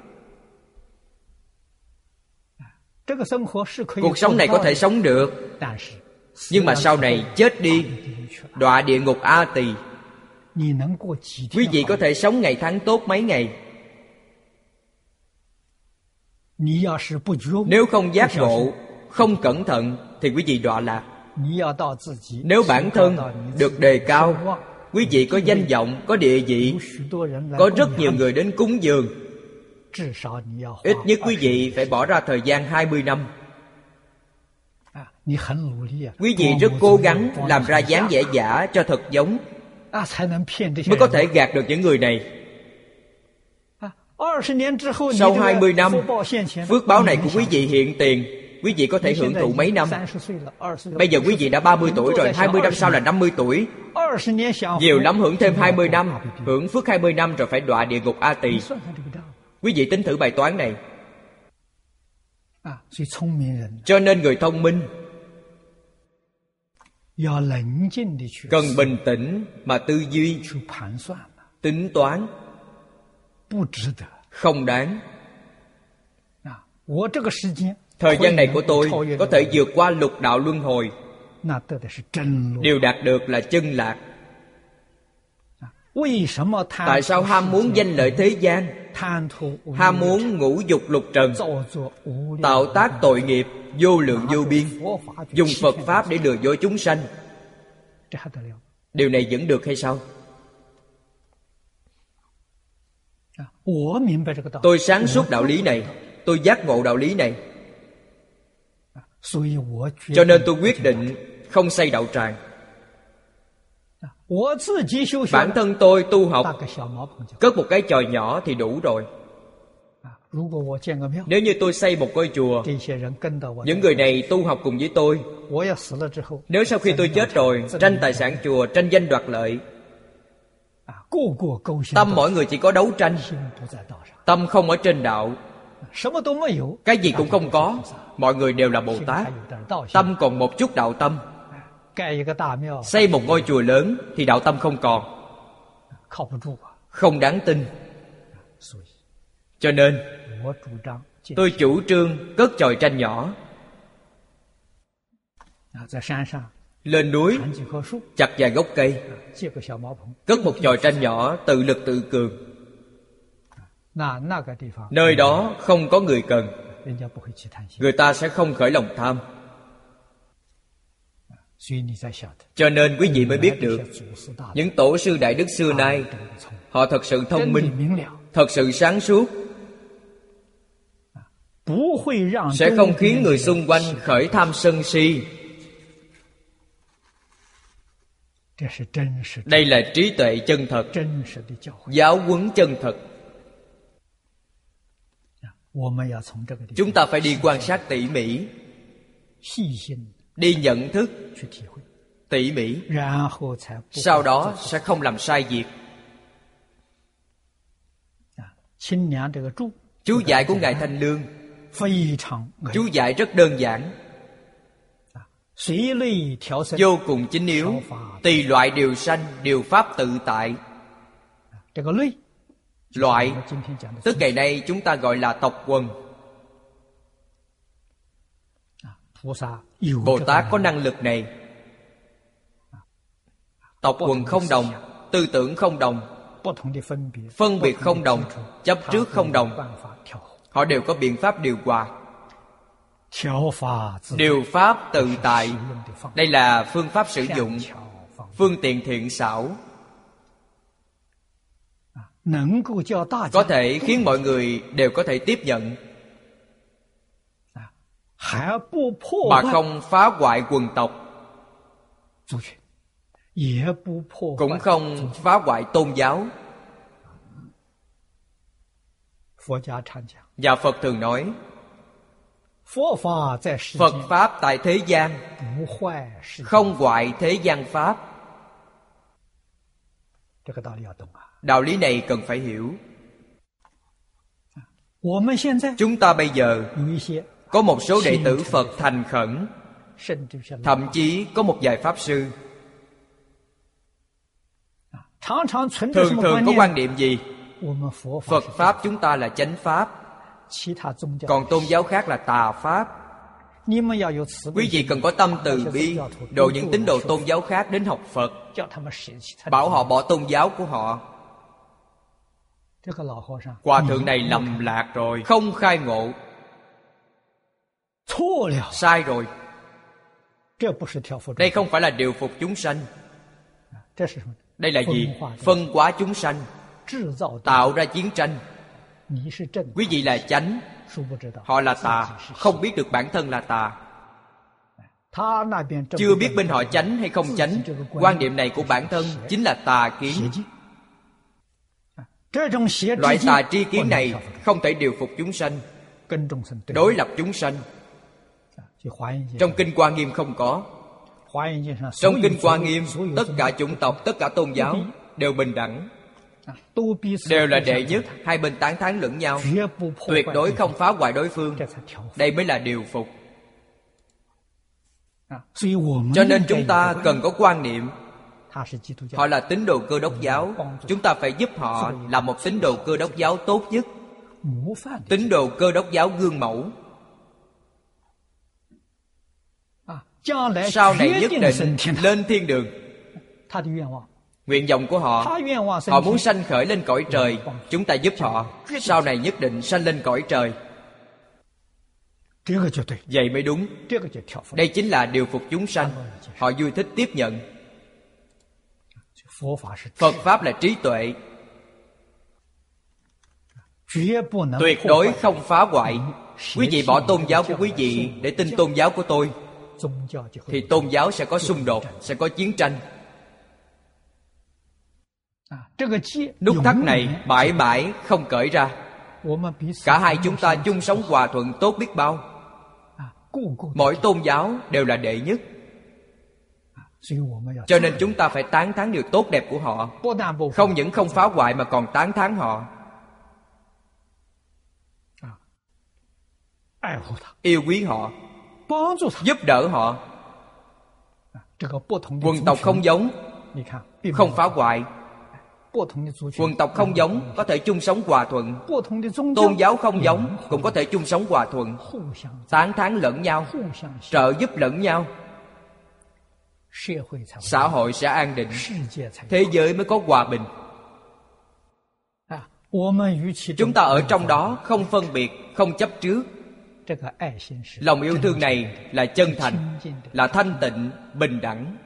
Cuộc sống này có thể sống được, nhưng mà sau này chết đi, đọa địa ngục A Tỳ. Quý vị có thể sống ngày tháng tốt mấy ngày, nếu không giác ngộ, không cẩn thận thì quý vị đọa lạc. Nếu bản thân được đề cao, quý vị có danh vọng, có địa vị, có rất nhiều người đến cúng dường, ít nhất quý vị phải bỏ ra thời gian hai mươi năm. Quý vị rất cố gắng làm ra dáng vẻ giả cho thật giống, mới có thể gạt được những người này. Sau hai mươi năm, phước báo này của quý vị hiện tiền, quý vị có thể hưởng thụ mấy năm. Bây giờ quý vị đã ba mươi tuổi rồi, hai mươi năm sau là năm mươi tuổi. Nhiều lắm hưởng thêm hai mươi năm, hưởng phước hai mươi năm rồi phải đọa địa ngục A Tỳ. Quý vị tính thử bài toán này. Cho nên người thông minh cần bình tĩnh mà tư duy, tính toán. Không đáng. Thời gian này của tôi có thể vượt qua lục đạo luân hồi, điều đạt được là chân lạc. Tại sao ham muốn danh lợi thế gian, ham muốn ngũ dục lục trần, tạo tác tội nghiệp vô lượng vô biên, dùng Phật Pháp để lừa dối chúng sanh? Điều này vẫn được hay sao? Tôi sáng suốt đạo lý này, tôi giác ngộ đạo lý này, cho nên tôi quyết định không xây đạo tràng. Bản thân tôi tu học, cất một cái chòi nhỏ thì đủ rồi. Nếu như tôi xây một ngôi chùa, những người này tu học cùng với tôi. Nếu sau khi tôi chết rồi, tranh tài sản chùa, tranh danh đoạt lợi, tâm mọi người chỉ có đấu tranh, tâm không ở trên đạo. Cái gì cũng không có, mọi người đều là Bồ Tát, tâm còn một chút đạo tâm. Xây một ngôi chùa lớn thì đạo tâm không còn, không đáng tin. Cho nên tôi chủ trương cất chòi tranh nhỏ, lên núi chặt vài gốc cây, cất một chòi tranh nhỏ, tự lực tự cường. Nơi đó không có người cần, người ta sẽ không khởi lòng tham. Cho nên quý vị mới biết được, những tổ sư đại đức xưa nay, họ thật sự thông minh, thật sự sáng suốt, sẽ không khiến người xung quanh khởi tham sân si. Đây là trí tuệ chân thật, giáo huấn chân thật. Chúng ta phải đi quan sát tỉ mỉ, đi nhận thức tỉ mỉ, sau đó sẽ không làm sai việc. Chú giải của Ngài Thanh Lương, chú giải rất đơn giản, vô cùng chính yếu. Tùy loại điều sanh, điều pháp tự tại. Loại, tức ngày nay chúng ta gọi là tộc quần. Bồ Tát có năng lực này. Tộc quần không đồng, tư tưởng không đồng, phân biệt không đồng, chấp trước không đồng, họ đều có biện pháp điều hòa. Điều pháp tự tại, đây là phương pháp sử dụng, phương tiện thiện xảo, có thể khiến mọi người đều có thể tiếp nhận, mà không phá hoại quần tộc, cũng không phá hoại tôn giáo. Và Phật thường nói, Phật Pháp tại thế gian, không hoại thế gian Pháp. Đạo lý này cần phải hiểu. Chúng ta bây giờ có một số đệ tử Phật thành khẩn, thậm chí có một vài Pháp Sư thường thường có quan niệm gì? Phật Pháp chúng ta là chánh Pháp, còn tôn giáo khác là tà Pháp. Quý vị cần có tâm từ bi, độ những tín đồ tôn giáo khác đến học Phật, bảo họ bỏ tôn giáo của họ. Hòa thượng này lầm lạc rồi, không khai ngộ, sai rồi. Đây không phải là điều phục chúng sanh. Đây là gì? Phân hóa chúng sanh, tạo ra chiến tranh. Quý vị là chánh, họ là tà, không biết được bản thân là tà. Chưa biết bên họ chánh hay không chánh. Quan niệm này của bản thân chính là tà kiến. Loại tà tri kiến này không thể điều phục chúng sanh, đối lập chúng sanh. Trong Kinh Hoa Nghiêm không có. Trong Kinh Hoa Nghiêm, tất cả chủng tộc, tất cả tôn giáo đều bình đẳng, đều là đệ nhất. Hai bên tán thán lẫn nhau, tuyệt đối không phá hoại đối phương. Đây mới là điều phục. Cho nên chúng ta cần có quan niệm họ là tín đồ Cơ Đốc giáo. Chúng ta phải giúp họ là một tín đồ Cơ Đốc giáo tốt nhất, tín đồ Cơ Đốc giáo gương mẫu. Sau này nhất định lên thiên đường. Nguyện vọng của họ, họ muốn sanh khởi lên cõi trời, chúng ta giúp họ, sau này nhất định sanh lên cõi trời. Vậy mới đúng. Đây chính là điều phục chúng sanh. Họ vui thích tiếp nhận. Phật Pháp là trí tuệ, tuyệt đối không phá hoại. Quý vị bỏ tôn giáo của quý vị để tin tôn giáo của tôi, thì tôn giáo sẽ có xung đột, sẽ có chiến tranh. Nút thắt này mãi mãi không cởi ra. Cả hai chúng ta chung sống hòa thuận tốt biết bao. Mỗi tôn giáo đều là đệ nhất. Cho nên chúng ta phải tán thán điều tốt đẹp của họ. Không những không phá hoại mà còn tán thán họ, yêu quý họ, giúp đỡ họ. Quần tộc không giống, không phá hoại. Quần tộc không giống, có thể chung sống hòa thuận. Tôn giáo không giống, cũng có thể chung sống hòa thuận, tán thán lẫn nhau, trợ giúp lẫn nhau. Xã hội sẽ an định, thế giới mới có hòa bình. Chúng ta ở trong đó không phân biệt, không chấp trước. Lòng yêu thương này là chân thành, là thanh tịnh, bình đẳng.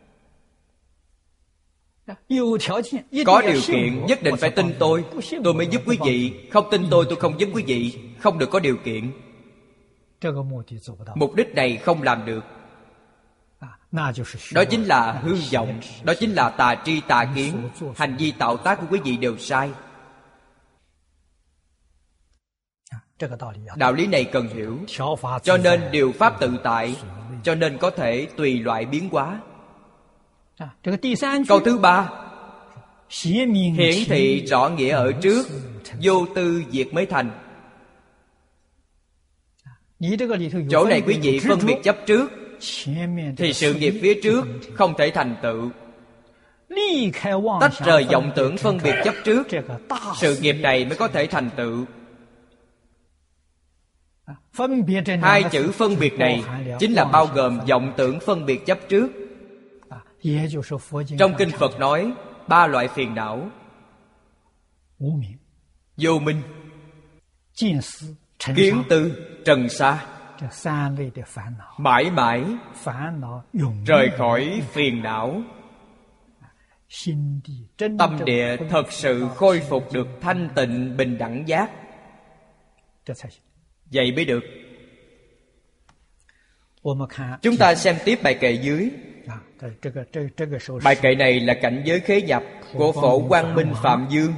Có điều kiện nhất định phải tin tôi, tôi mới giúp quý vị. Không tin tôi, tôi không giúp quý vị. Không được có điều kiện. Mục đích này không làm được. Đó chính là hư vọng, đó chính là tà tri tà kiến. Hành vi tạo tác của quý vị đều sai. Đạo lý này cần hiểu. Cho nên điều pháp tự tại, cho nên có thể tùy loại biến hóa. Câu thứ ba, hiển thị rõ nghĩa ở trước, vô tư diệt mới thành. Chỗ này quý vị phân biệt chấp trước, thì sự nghiệp phía trước không thể thành tựu. Tách rời vọng tưởng phân biệt chấp trước, sự nghiệp này mới có thể thành tựu. Hai chữ phân biệt này chính là bao gồm vọng tưởng phân biệt chấp trước. Trong Kinh Phật nói ba loại phiền não: vô minh, kiến tư, trần sa. Mãi mãi rời khỏi phiền não, tâm địa thật sự khôi phục được thanh tịnh bình đẳng giác. Vậy mới được. Chúng ta xem tiếp bài kệ dưới. Bài kệ này là cảnh giới khế nhập của Phổ Quang Minh Phạm Dương.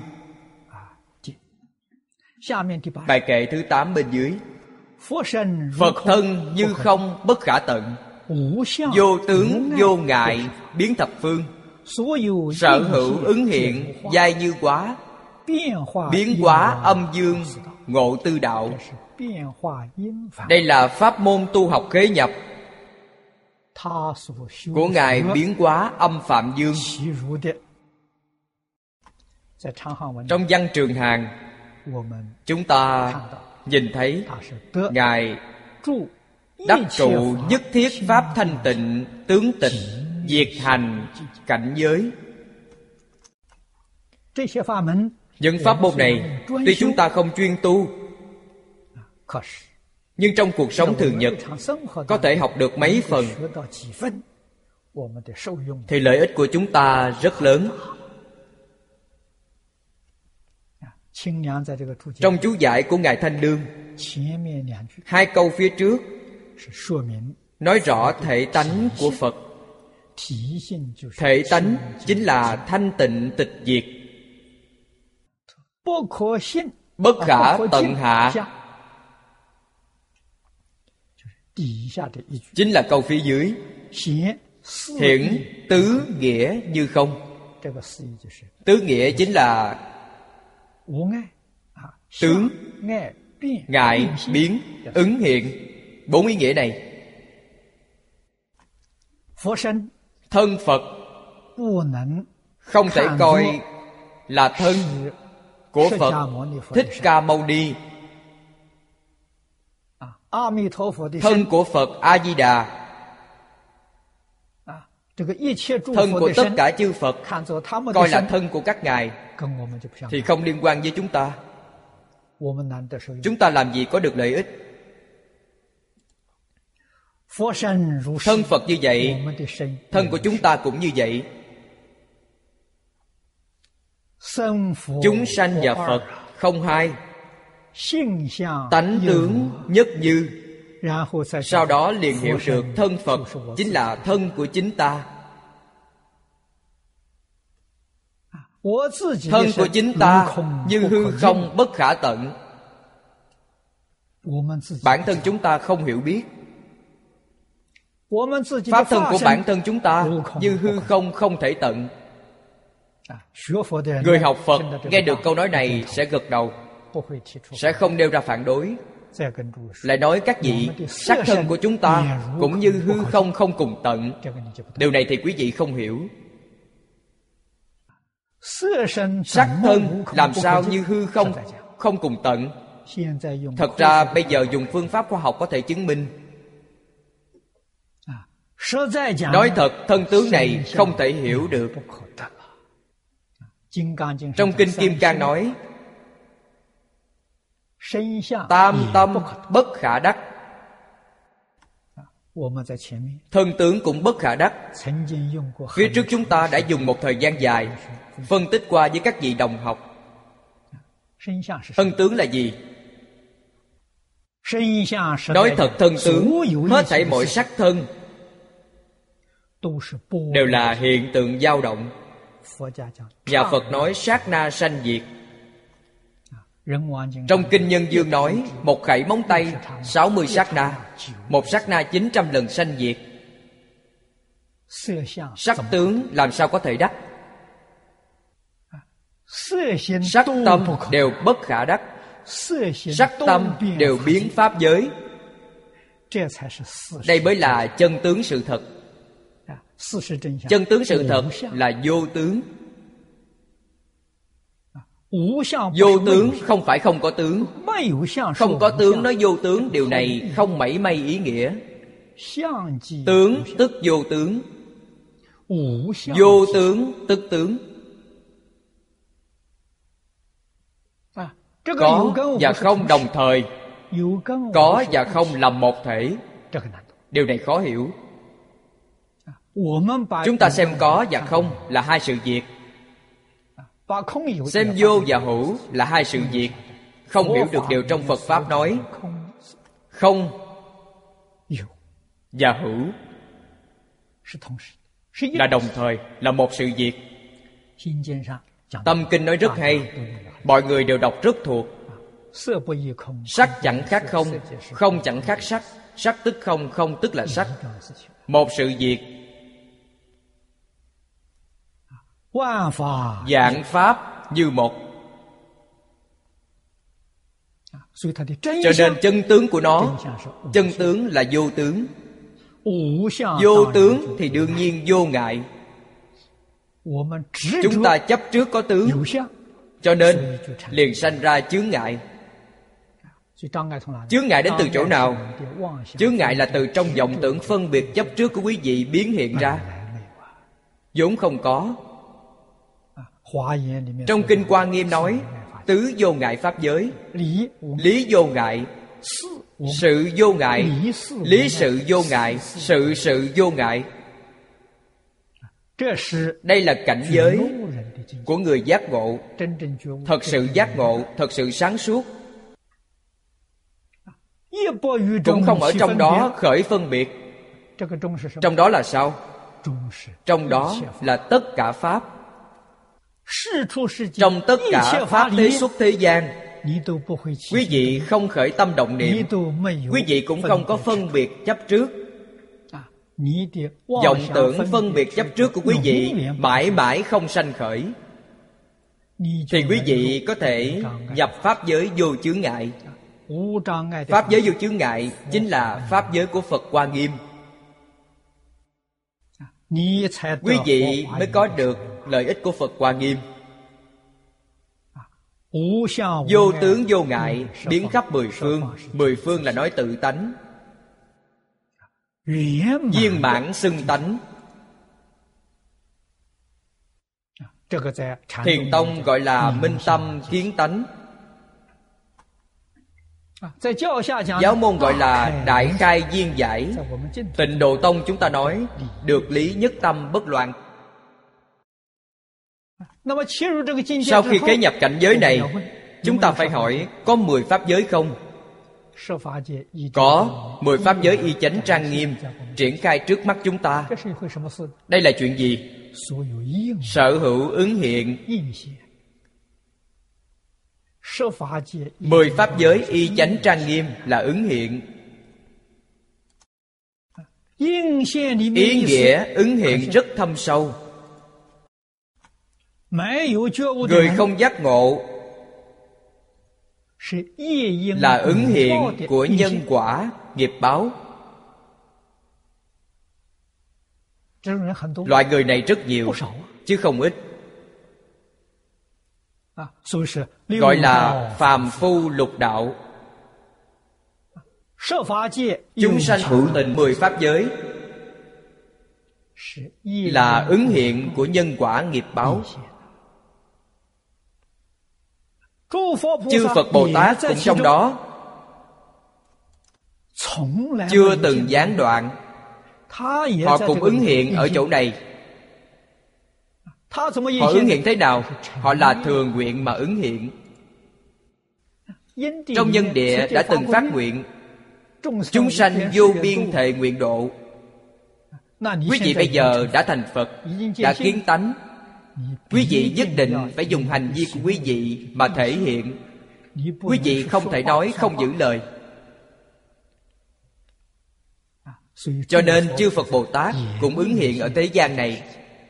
Bài kệ thứ tám bên dưới: Phật thân như không bất khả tận, vô tướng vô ngại biến thập phương, sở hữu ứng hiện giai như quá, biến hóa âm dương ngộ tư đạo. Đây là pháp môn tu học khế nhập của Ngài biến hóa âm Phạm Dương. Trong văn Trường Hàn, chúng ta nhìn thấy Ngài đắc trụ nhất thiết pháp thanh tịnh, tướng tịch, diệt hành, cảnh giới. Những pháp môn này tuy chúng ta không chuyên tu, nhưng trong cuộc sống thường nhật có thể học được mấy phần, thì lợi ích của chúng ta rất lớn. Trong chú giải của Ngài Thanh Đương, hai câu phía trước nói rõ thể tánh của Phật. Thể tánh chính là thanh tịnh tịch diệt, bất khả tận hạ, chính là câu phía dưới. Hiển tứ nghĩa như không. Tứ nghĩa chính là tướng, ngại, biến, ứng hiện. Bốn ý nghĩa này. Thân Phật không thể coi là thân của Phật Thích Ca Mâu Ni. Thân của Phật A Di Đà, thân của tất cả chư Phật coi là thân của các ngài thì không liên quan với chúng ta. Chúng ta làm gì có được lợi ích? Thân Phật như vậy, thân của chúng ta cũng như vậy. Chúng sanh và Phật không hai, tánh tướng nhất như. Sau đó liền hiểu được thân Phật chính là thân của chính ta. Thân của chính ta như hư không bất khả tận. Bản thân chúng ta không hiểu biết. Pháp thân của bản thân chúng ta như hư không không thể tận. Người học Phật nghe được câu nói này sẽ gật đầu, sẽ không nêu ra phản đối. Lại nói các vị, sắc thân của chúng ta cũng như hư không không cùng tận. Điều này thì quý vị không hiểu. Sắc thân làm sao như hư không không cùng tận? Thật ra bây giờ dùng phương pháp khoa học có thể chứng minh. Nói thật, thân tướng này không thể hiểu được. Trong Kinh Kim Cang nói, tam tâm bất khả đắc. Thân tướng cũng bất khả đắc. Phía trước chúng ta đã dùng một thời gian dài phân tích qua với các vị đồng học. Thân tướng là gì? Nói thật, thân tướng, hết thảy mọi sắc thân đều là hiện tượng dao động. Nhà Phật nói sát na sanh diệt. Trong Kinh Nhân Dương nói, một khẩy móng tay sáu mươi sát na, một sát na chín trăm lần sanh diệt. Sắc tướng làm sao có thể đắc? Sắc tâm đều bất khả đắc. Sắc tâm đều biến pháp giới. Đây mới là chân tướng sự thật. Chân tướng sự thật là vô tướng. Vô tướng không phải không có tướng. Không có tướng nói vô tướng, điều này không mảy may ý nghĩa. Tướng tức vô tướng, vô tướng tức tướng. Có và không đồng thời, có và không làm một thể. Điều này khó hiểu. Chúng ta xem có và không là hai sự việc, xem vô và hữu là hai sự việc. Không hiểu được điều trong Phật Pháp nói không và hữu là đồng thời, là một sự việc. Tâm Kinh nói rất hay, mọi người đều đọc rất thuộc. Sắc chẳng khác không, không chẳng khác sắc. Sắc tức không, không tức là sắc. Một sự việc. Vạn pháp như một. Cho nên chân tướng của nó, chân tướng là vô tướng. Vô tướng thì đương nhiên vô ngại. Chúng ta chấp trước có tướng, cho nên liền sanh ra chướng ngại. Chướng ngại đến từ chỗ nào? Chướng ngại là từ trong vọng tưởng phân biệt chấp trước của quý vị biến hiện ra, vốn không có. Trong Kinh Hoa Nghiêm nói tứ vô ngại pháp giới. Lý vô ngại, sự vô ngại, lý sự vô ngại, sự sự vô ngại. Đây là cảnh giới của người giác ngộ. Thật sự giác ngộ, thật sự sáng suốt, cũng không ở trong đó khởi phân biệt. Trong đó là sao? Trong đó là tất cả Pháp. Trong tất cả Pháp thế xuất thế gian, quý vị không khởi tâm động niệm, quý vị cũng không có phân biệt chấp trước. Vọng tưởng phân biệt chấp trước của quý vị mãi mãi không sanh khởi, thì quý vị có thể nhập Pháp giới vô chướng ngại. Pháp giới vô chướng ngại chính là Pháp giới của Phật Hoa Nghiêm. Quý vị mới có được lợi ích của Phật Hoa Nghiêm. Vô tướng vô ngại, biến khắp mười phương. Mười phương là nói tự tánh. Viên mãn xưng tánh. Thiền tông gọi là minh tâm kiến tánh. Giáo môn gọi là đại khai viên giải. Tịnh Độ tông chúng ta nói được lý nhất tâm bất loạn. Sau khi khế nhập cảnh giới này, chúng ta phải hỏi có mười pháp giới không? Có. Mười pháp giới y chánh trang nghiêm triển khai trước mắt chúng ta. Đây là chuyện gì? Sở hữu ứng hiện. Mười pháp giới y chánh trang nghiêm là ứng hiện. Ý nghĩa ứng hiện rất thâm sâu. Người không giác ngộ là ứng hiện của nhân quả nghiệp báo. Loại người này rất nhiều, chứ không ít. Gọi là phàm phu lục đạo. Chúng sanh hữu tình mười pháp giới là ứng hiện của nhân quả nghiệp báo. Chư Phật Bồ Tát cũng trong đó, chưa từng gián đoạn. Họ cũng ứng hiện ở chỗ này. Họ ứng hiện thế nào? Họ là thường nguyện mà ứng hiện. Trong nhân địa đã từng phát nguyện, chúng sanh vô biên thệ nguyện độ. Quý vị bây giờ đã thành Phật, đã kiến tánh. Quý vị nhất định phải dùng hành vi của quý vị mà thể hiện. Quý vị không thể nói không giữ lời. Cho nên chư Phật Bồ Tát cũng ứng hiện ở thế gian này,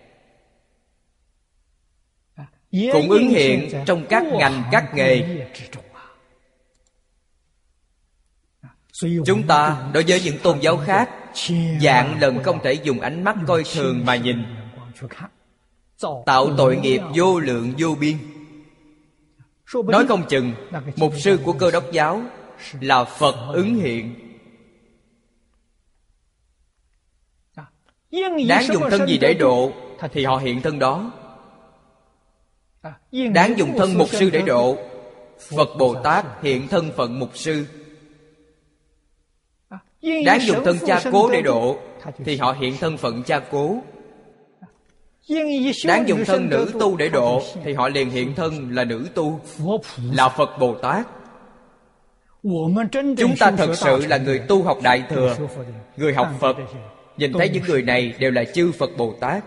cũng ứng hiện trong các ngành các nghề. Chúng ta đối với những tôn giáo khác, vạn lần không thể dùng ánh mắt coi thường mà nhìn, tạo tội nghiệp vô lượng vô biên. Nói không chừng mục sư của Cơ Đốc giáo là Phật ứng hiện. Đáng dùng thân gì để độ thì họ hiện thân đó. Đáng dùng thân mục sư để độ, Phật Bồ Tát hiện thân phận mục sư. Đáng dùng thân cha cố để độ thì họ hiện thân phận cha cố. Đáng dùng thân nữ tu để độ thì họ liền hiện thân là nữ tu, là Phật Bồ Tát. Chúng ta thật sự là người tu học Đại Thừa, người học Phật, nhìn thấy những người này đều là chư Phật Bồ Tát,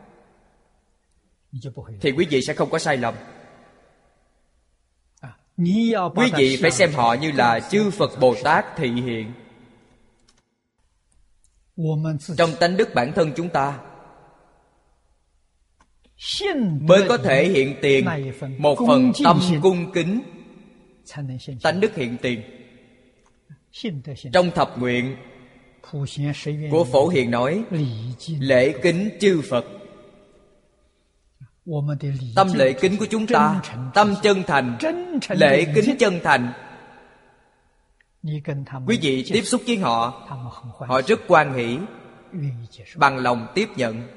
thì quý vị sẽ không có sai lầm. Quý vị phải xem họ như là chư Phật Bồ Tát thị hiện. Trong tánh đức bản thân chúng ta mới có thể hiện tiền một phần tâm cung kính. Tánh đức hiện tiền. Trong thập nguyện của Phổ Hiền nói lễ kính chư Phật. Tâm lễ kính của chúng ta, tâm chân thành, lễ kính chân thành. Quý vị tiếp xúc với họ, họ rất hoan hỷ, bằng lòng tiếp nhận.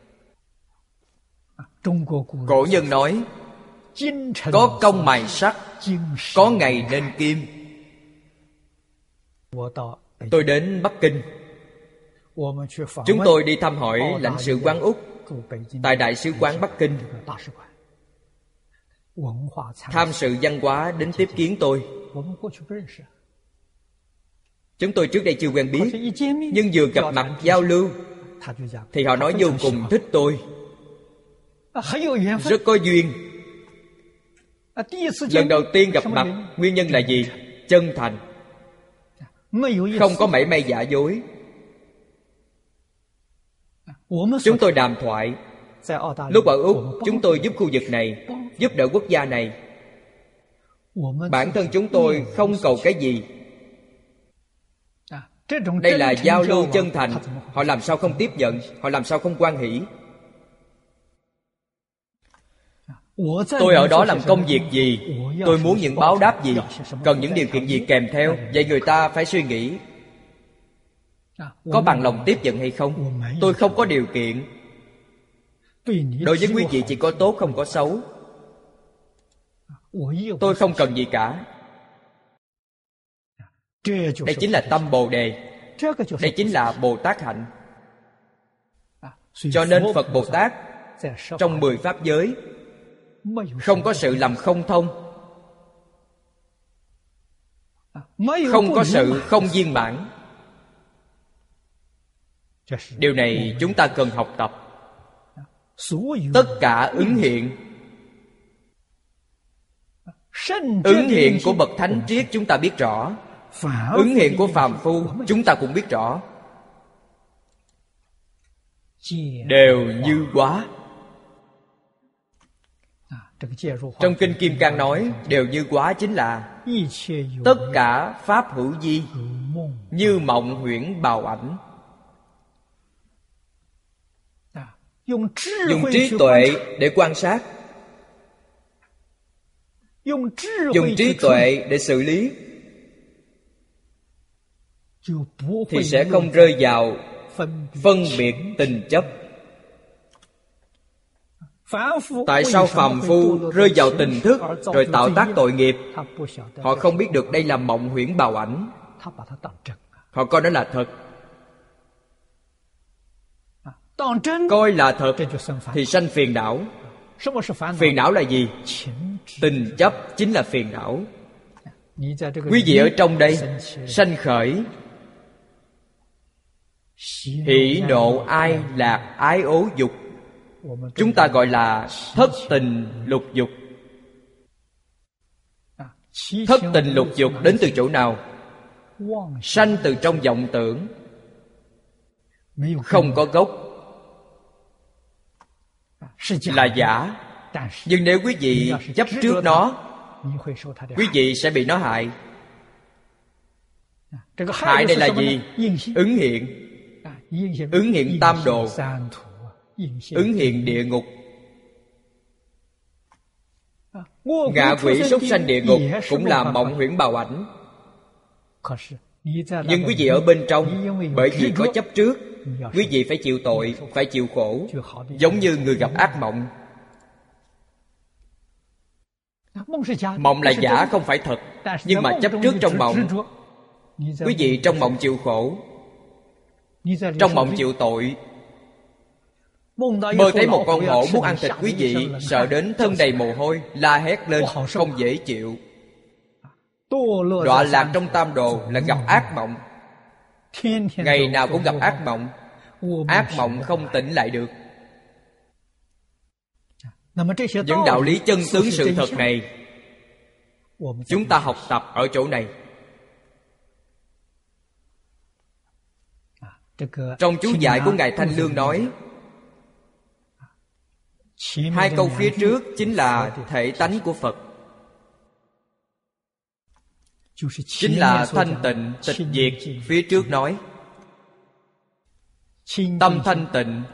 Cổ nhân nói có công mài sắt, có ngày nên kim. Tôi đến Bắc Kinh, chúng tôi đi thăm hỏi lãnh sự quán Úc tại Đại sứ quán Bắc Kinh. Tham sự văn hóa đến tiếp kiến tôi. Chúng tôi trước đây chưa quen biết, nhưng vừa gặp mặt giao lưu thì họ nói vô cùng thích tôi, rất có duyên. Lần đầu tiên gặp mặt, nguyên nhân là gì? Chân thành, không có mảy may giả dối. Chúng tôi đàm thoại. Lúc ở Úc, chúng tôi giúp khu vực này, giúp đỡ quốc gia này. Bản thân chúng tôi không cầu cái gì. Đây là giao lưu chân thành. Họ làm sao không tiếp nhận? Họ làm sao không hoan hỷ? Tôi ở đó làm công việc gì? Tôi muốn những báo đáp gì? Cần những điều kiện gì kèm theo? Vậy người ta phải suy nghĩ có bằng lòng tiếp nhận hay không. Tôi không có điều kiện. Đối với quý vị chỉ có tốt không có xấu. Tôi không cần gì cả. Đây chính là tâm Bồ Đề. Đây chính là Bồ Tát hạnh. Cho nên Phật Bồ Tát trong mười pháp giới không có sự làm không thông, không có sự không viên mãn. Điều này chúng ta cần học tập. Tất cả ứng hiện, ứng hiện của bậc thánh triết chúng ta biết rõ, ứng hiện của phàm phu chúng ta cũng biết rõ, đều như hóa. Trong Kinh Kim Cang nói đều như hóa chính là tất cả pháp hữu vi như mộng huyễn bào ảnh. Dùng trí tuệ để quan sát, dùng trí tuệ để xử lý, thì sẽ không rơi vào phân biệt tình chấp. Tại sao phàm phu rơi vào tình thức rồi tạo tác tội nghiệp? Họ không biết được đây là mộng huyễn bào ảnh. Họ coi nó là thật. Coi là thật thì sanh phiền não. Phiền não là gì? Tình chấp chính là phiền não. Quý vị ở trong đây sanh khởi hỉ nộ ai lạc ái ố dục, chúng ta gọi là thất tình lục dục. Thất tình lục dục đến từ chỗ nào? Sanh từ trong vọng tưởng, không có gốc, là giả. Nhưng nếu quý vị chấp trước nó, quý vị sẽ bị nó hại. Hại đây là gì? Ứng hiện. Ứng hiện tam đồ, ứng hiện địa ngục. Ngạ quỷ súc sanh địa ngục cũng là mộng huyễn bào ảnh. Nhưng quý vị ở bên trong, bởi vì có chấp trước, quý vị phải chịu tội, phải chịu khổ. Giống như người gặp ác mộng. Mộng là giả, không phải thật. Nhưng mà chấp trước trong mộng, quý vị trong mộng chịu khổ, trong mộng chịu tội. Mơ thấy một con hổ muốn ăn thịt quý vị, sợ đến thân đầy mồ hôi, la hét lên, không dễ chịu. Đọa lạc trong tam đồ là gặp ác mộng. Ngày nào cũng gặp ác mộng. Ác mộng không tỉnh lại được. Những đạo lý chân tướng sự thật này chúng ta học tập ở chỗ này. Trong chú giải của Ngài Thanh Lương nói, hai câu phía trước chính là thể tánh của Phật, chính là thanh tịnh tịch diệt. Phía trước nói tâm thanh tịnh,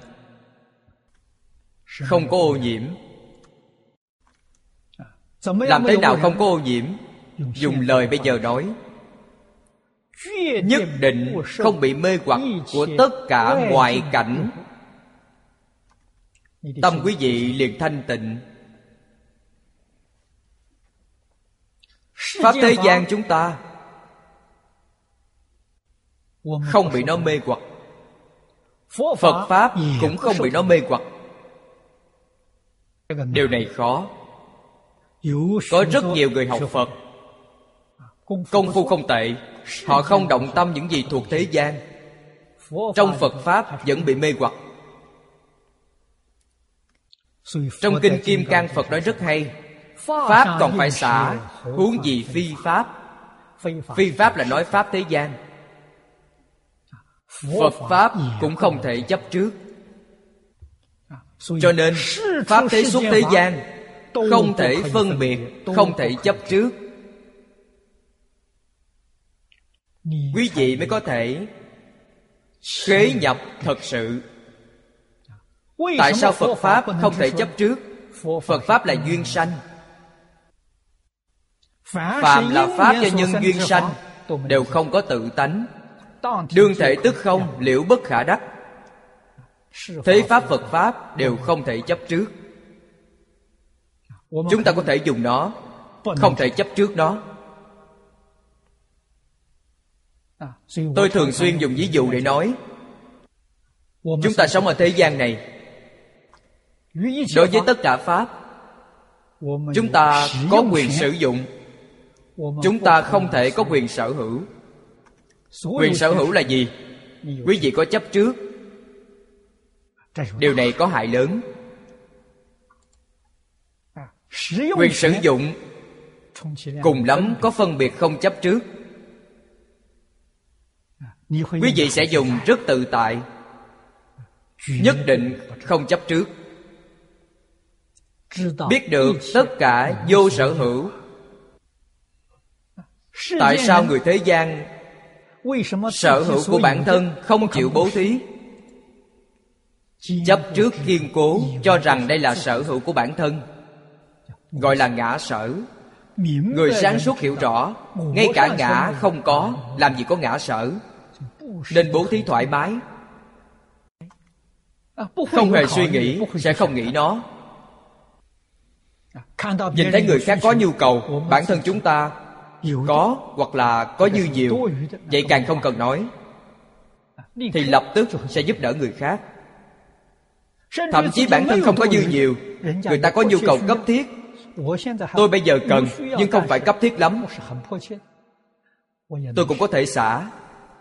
không có ô nhiễm. Làm thế nào không có ô nhiễm? Dùng lời bây giờ nói, nhất định không bị mê hoặc của tất cả ngoại cảnh. Tâm quý vị liền thanh tịnh. Pháp thế gian chúng ta không bị nó mê hoặc, Phật Pháp cũng không bị nó mê hoặc. Điều này khó. Có rất nhiều người học Phật Công phu không tệ, họ không động tâm những gì thuộc thế gian. Trong Phật Pháp vẫn bị mê hoặc. Trong Kinh Kim Cang Phật nói rất hay: Pháp còn phải xả, huống gì phi Pháp. Phi Pháp là nói Pháp thế gian. Phật Pháp cũng không thể chấp trước. Cho nên Pháp thế xuất thế gian không thể phân biệt, không thể chấp trước. Quý vị mới có thể khế nhập thật sự. Tại sao Phật Pháp không thể chấp trước? Phật Pháp là duyên sanh. Phàm là Pháp do nhân duyên sanh đều không có tự tánh. Đương thể tức không, liễu bất khả đắc. Thế Pháp Phật Pháp đều không thể chấp trước. Chúng ta có thể dùng nó, không thể chấp trước nó. Tôi thường xuyên dùng ví dụ để nói, chúng ta sống ở thế gian này, đối với tất cả Pháp, chúng ta có quyền sử dụng, chúng ta không thể có quyền sở hữu. Quyền sở hữu là gì? Quý vị có chấp trước, điều này có hại lớn. Quyền sử dụng cùng lắm có phân biệt không chấp trước. Quý vị sẽ dùng rất tự tại, nhất định không chấp trước. Biết được tất cả vô sở hữu. Tại sao người thế gian sở hữu của bản thân không chịu bố thí? Chấp trước kiên cố, cho rằng đây là sở hữu của bản thân, gọi là ngã sở. Người sáng suốt hiểu rõ, ngay cả ngã không có, làm gì có ngã sở. Nên bố thí thoải mái, không hề suy nghĩ, sẽ không nghĩ nó. Nhìn thấy người khác có nhu cầu, bản thân chúng ta có hoặc là có dư nhiều, vậy càng không cần nói, thì lập tức sẽ giúp đỡ người khác. Thậm chí bản thân không có dư nhiều, người ta có nhu cầu cấp thiết, tôi bây giờ cần nhưng không phải cấp thiết lắm, tôi cũng có thể xả.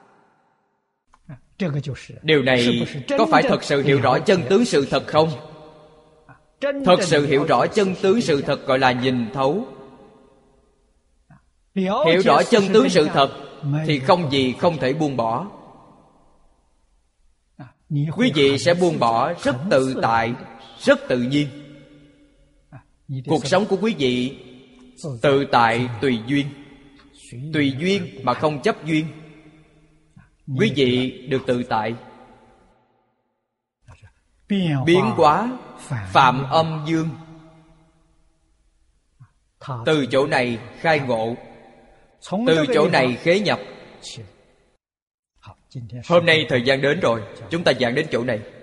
Điều này có phải thật sự hiểu rõ chân tướng sự thật không? Thật sự hiểu rõ chân tướng sự thật gọi là nhìn thấu. Hiểu rõ chân tướng sự thật thì không gì không thể buông bỏ. Quý vị sẽ buông bỏ rất tự tại, rất tự nhiên. Cuộc sống của quý vị tự tại tùy duyên. Tùy duyên mà không chấp duyên. Quý vị được tự tại. Biến hóa phạm âm dương. Từ chỗ này khai ngộ, từ chỗ này khế nhập. Hôm nay thời gian đến rồi, chúng ta giảng đến chỗ này.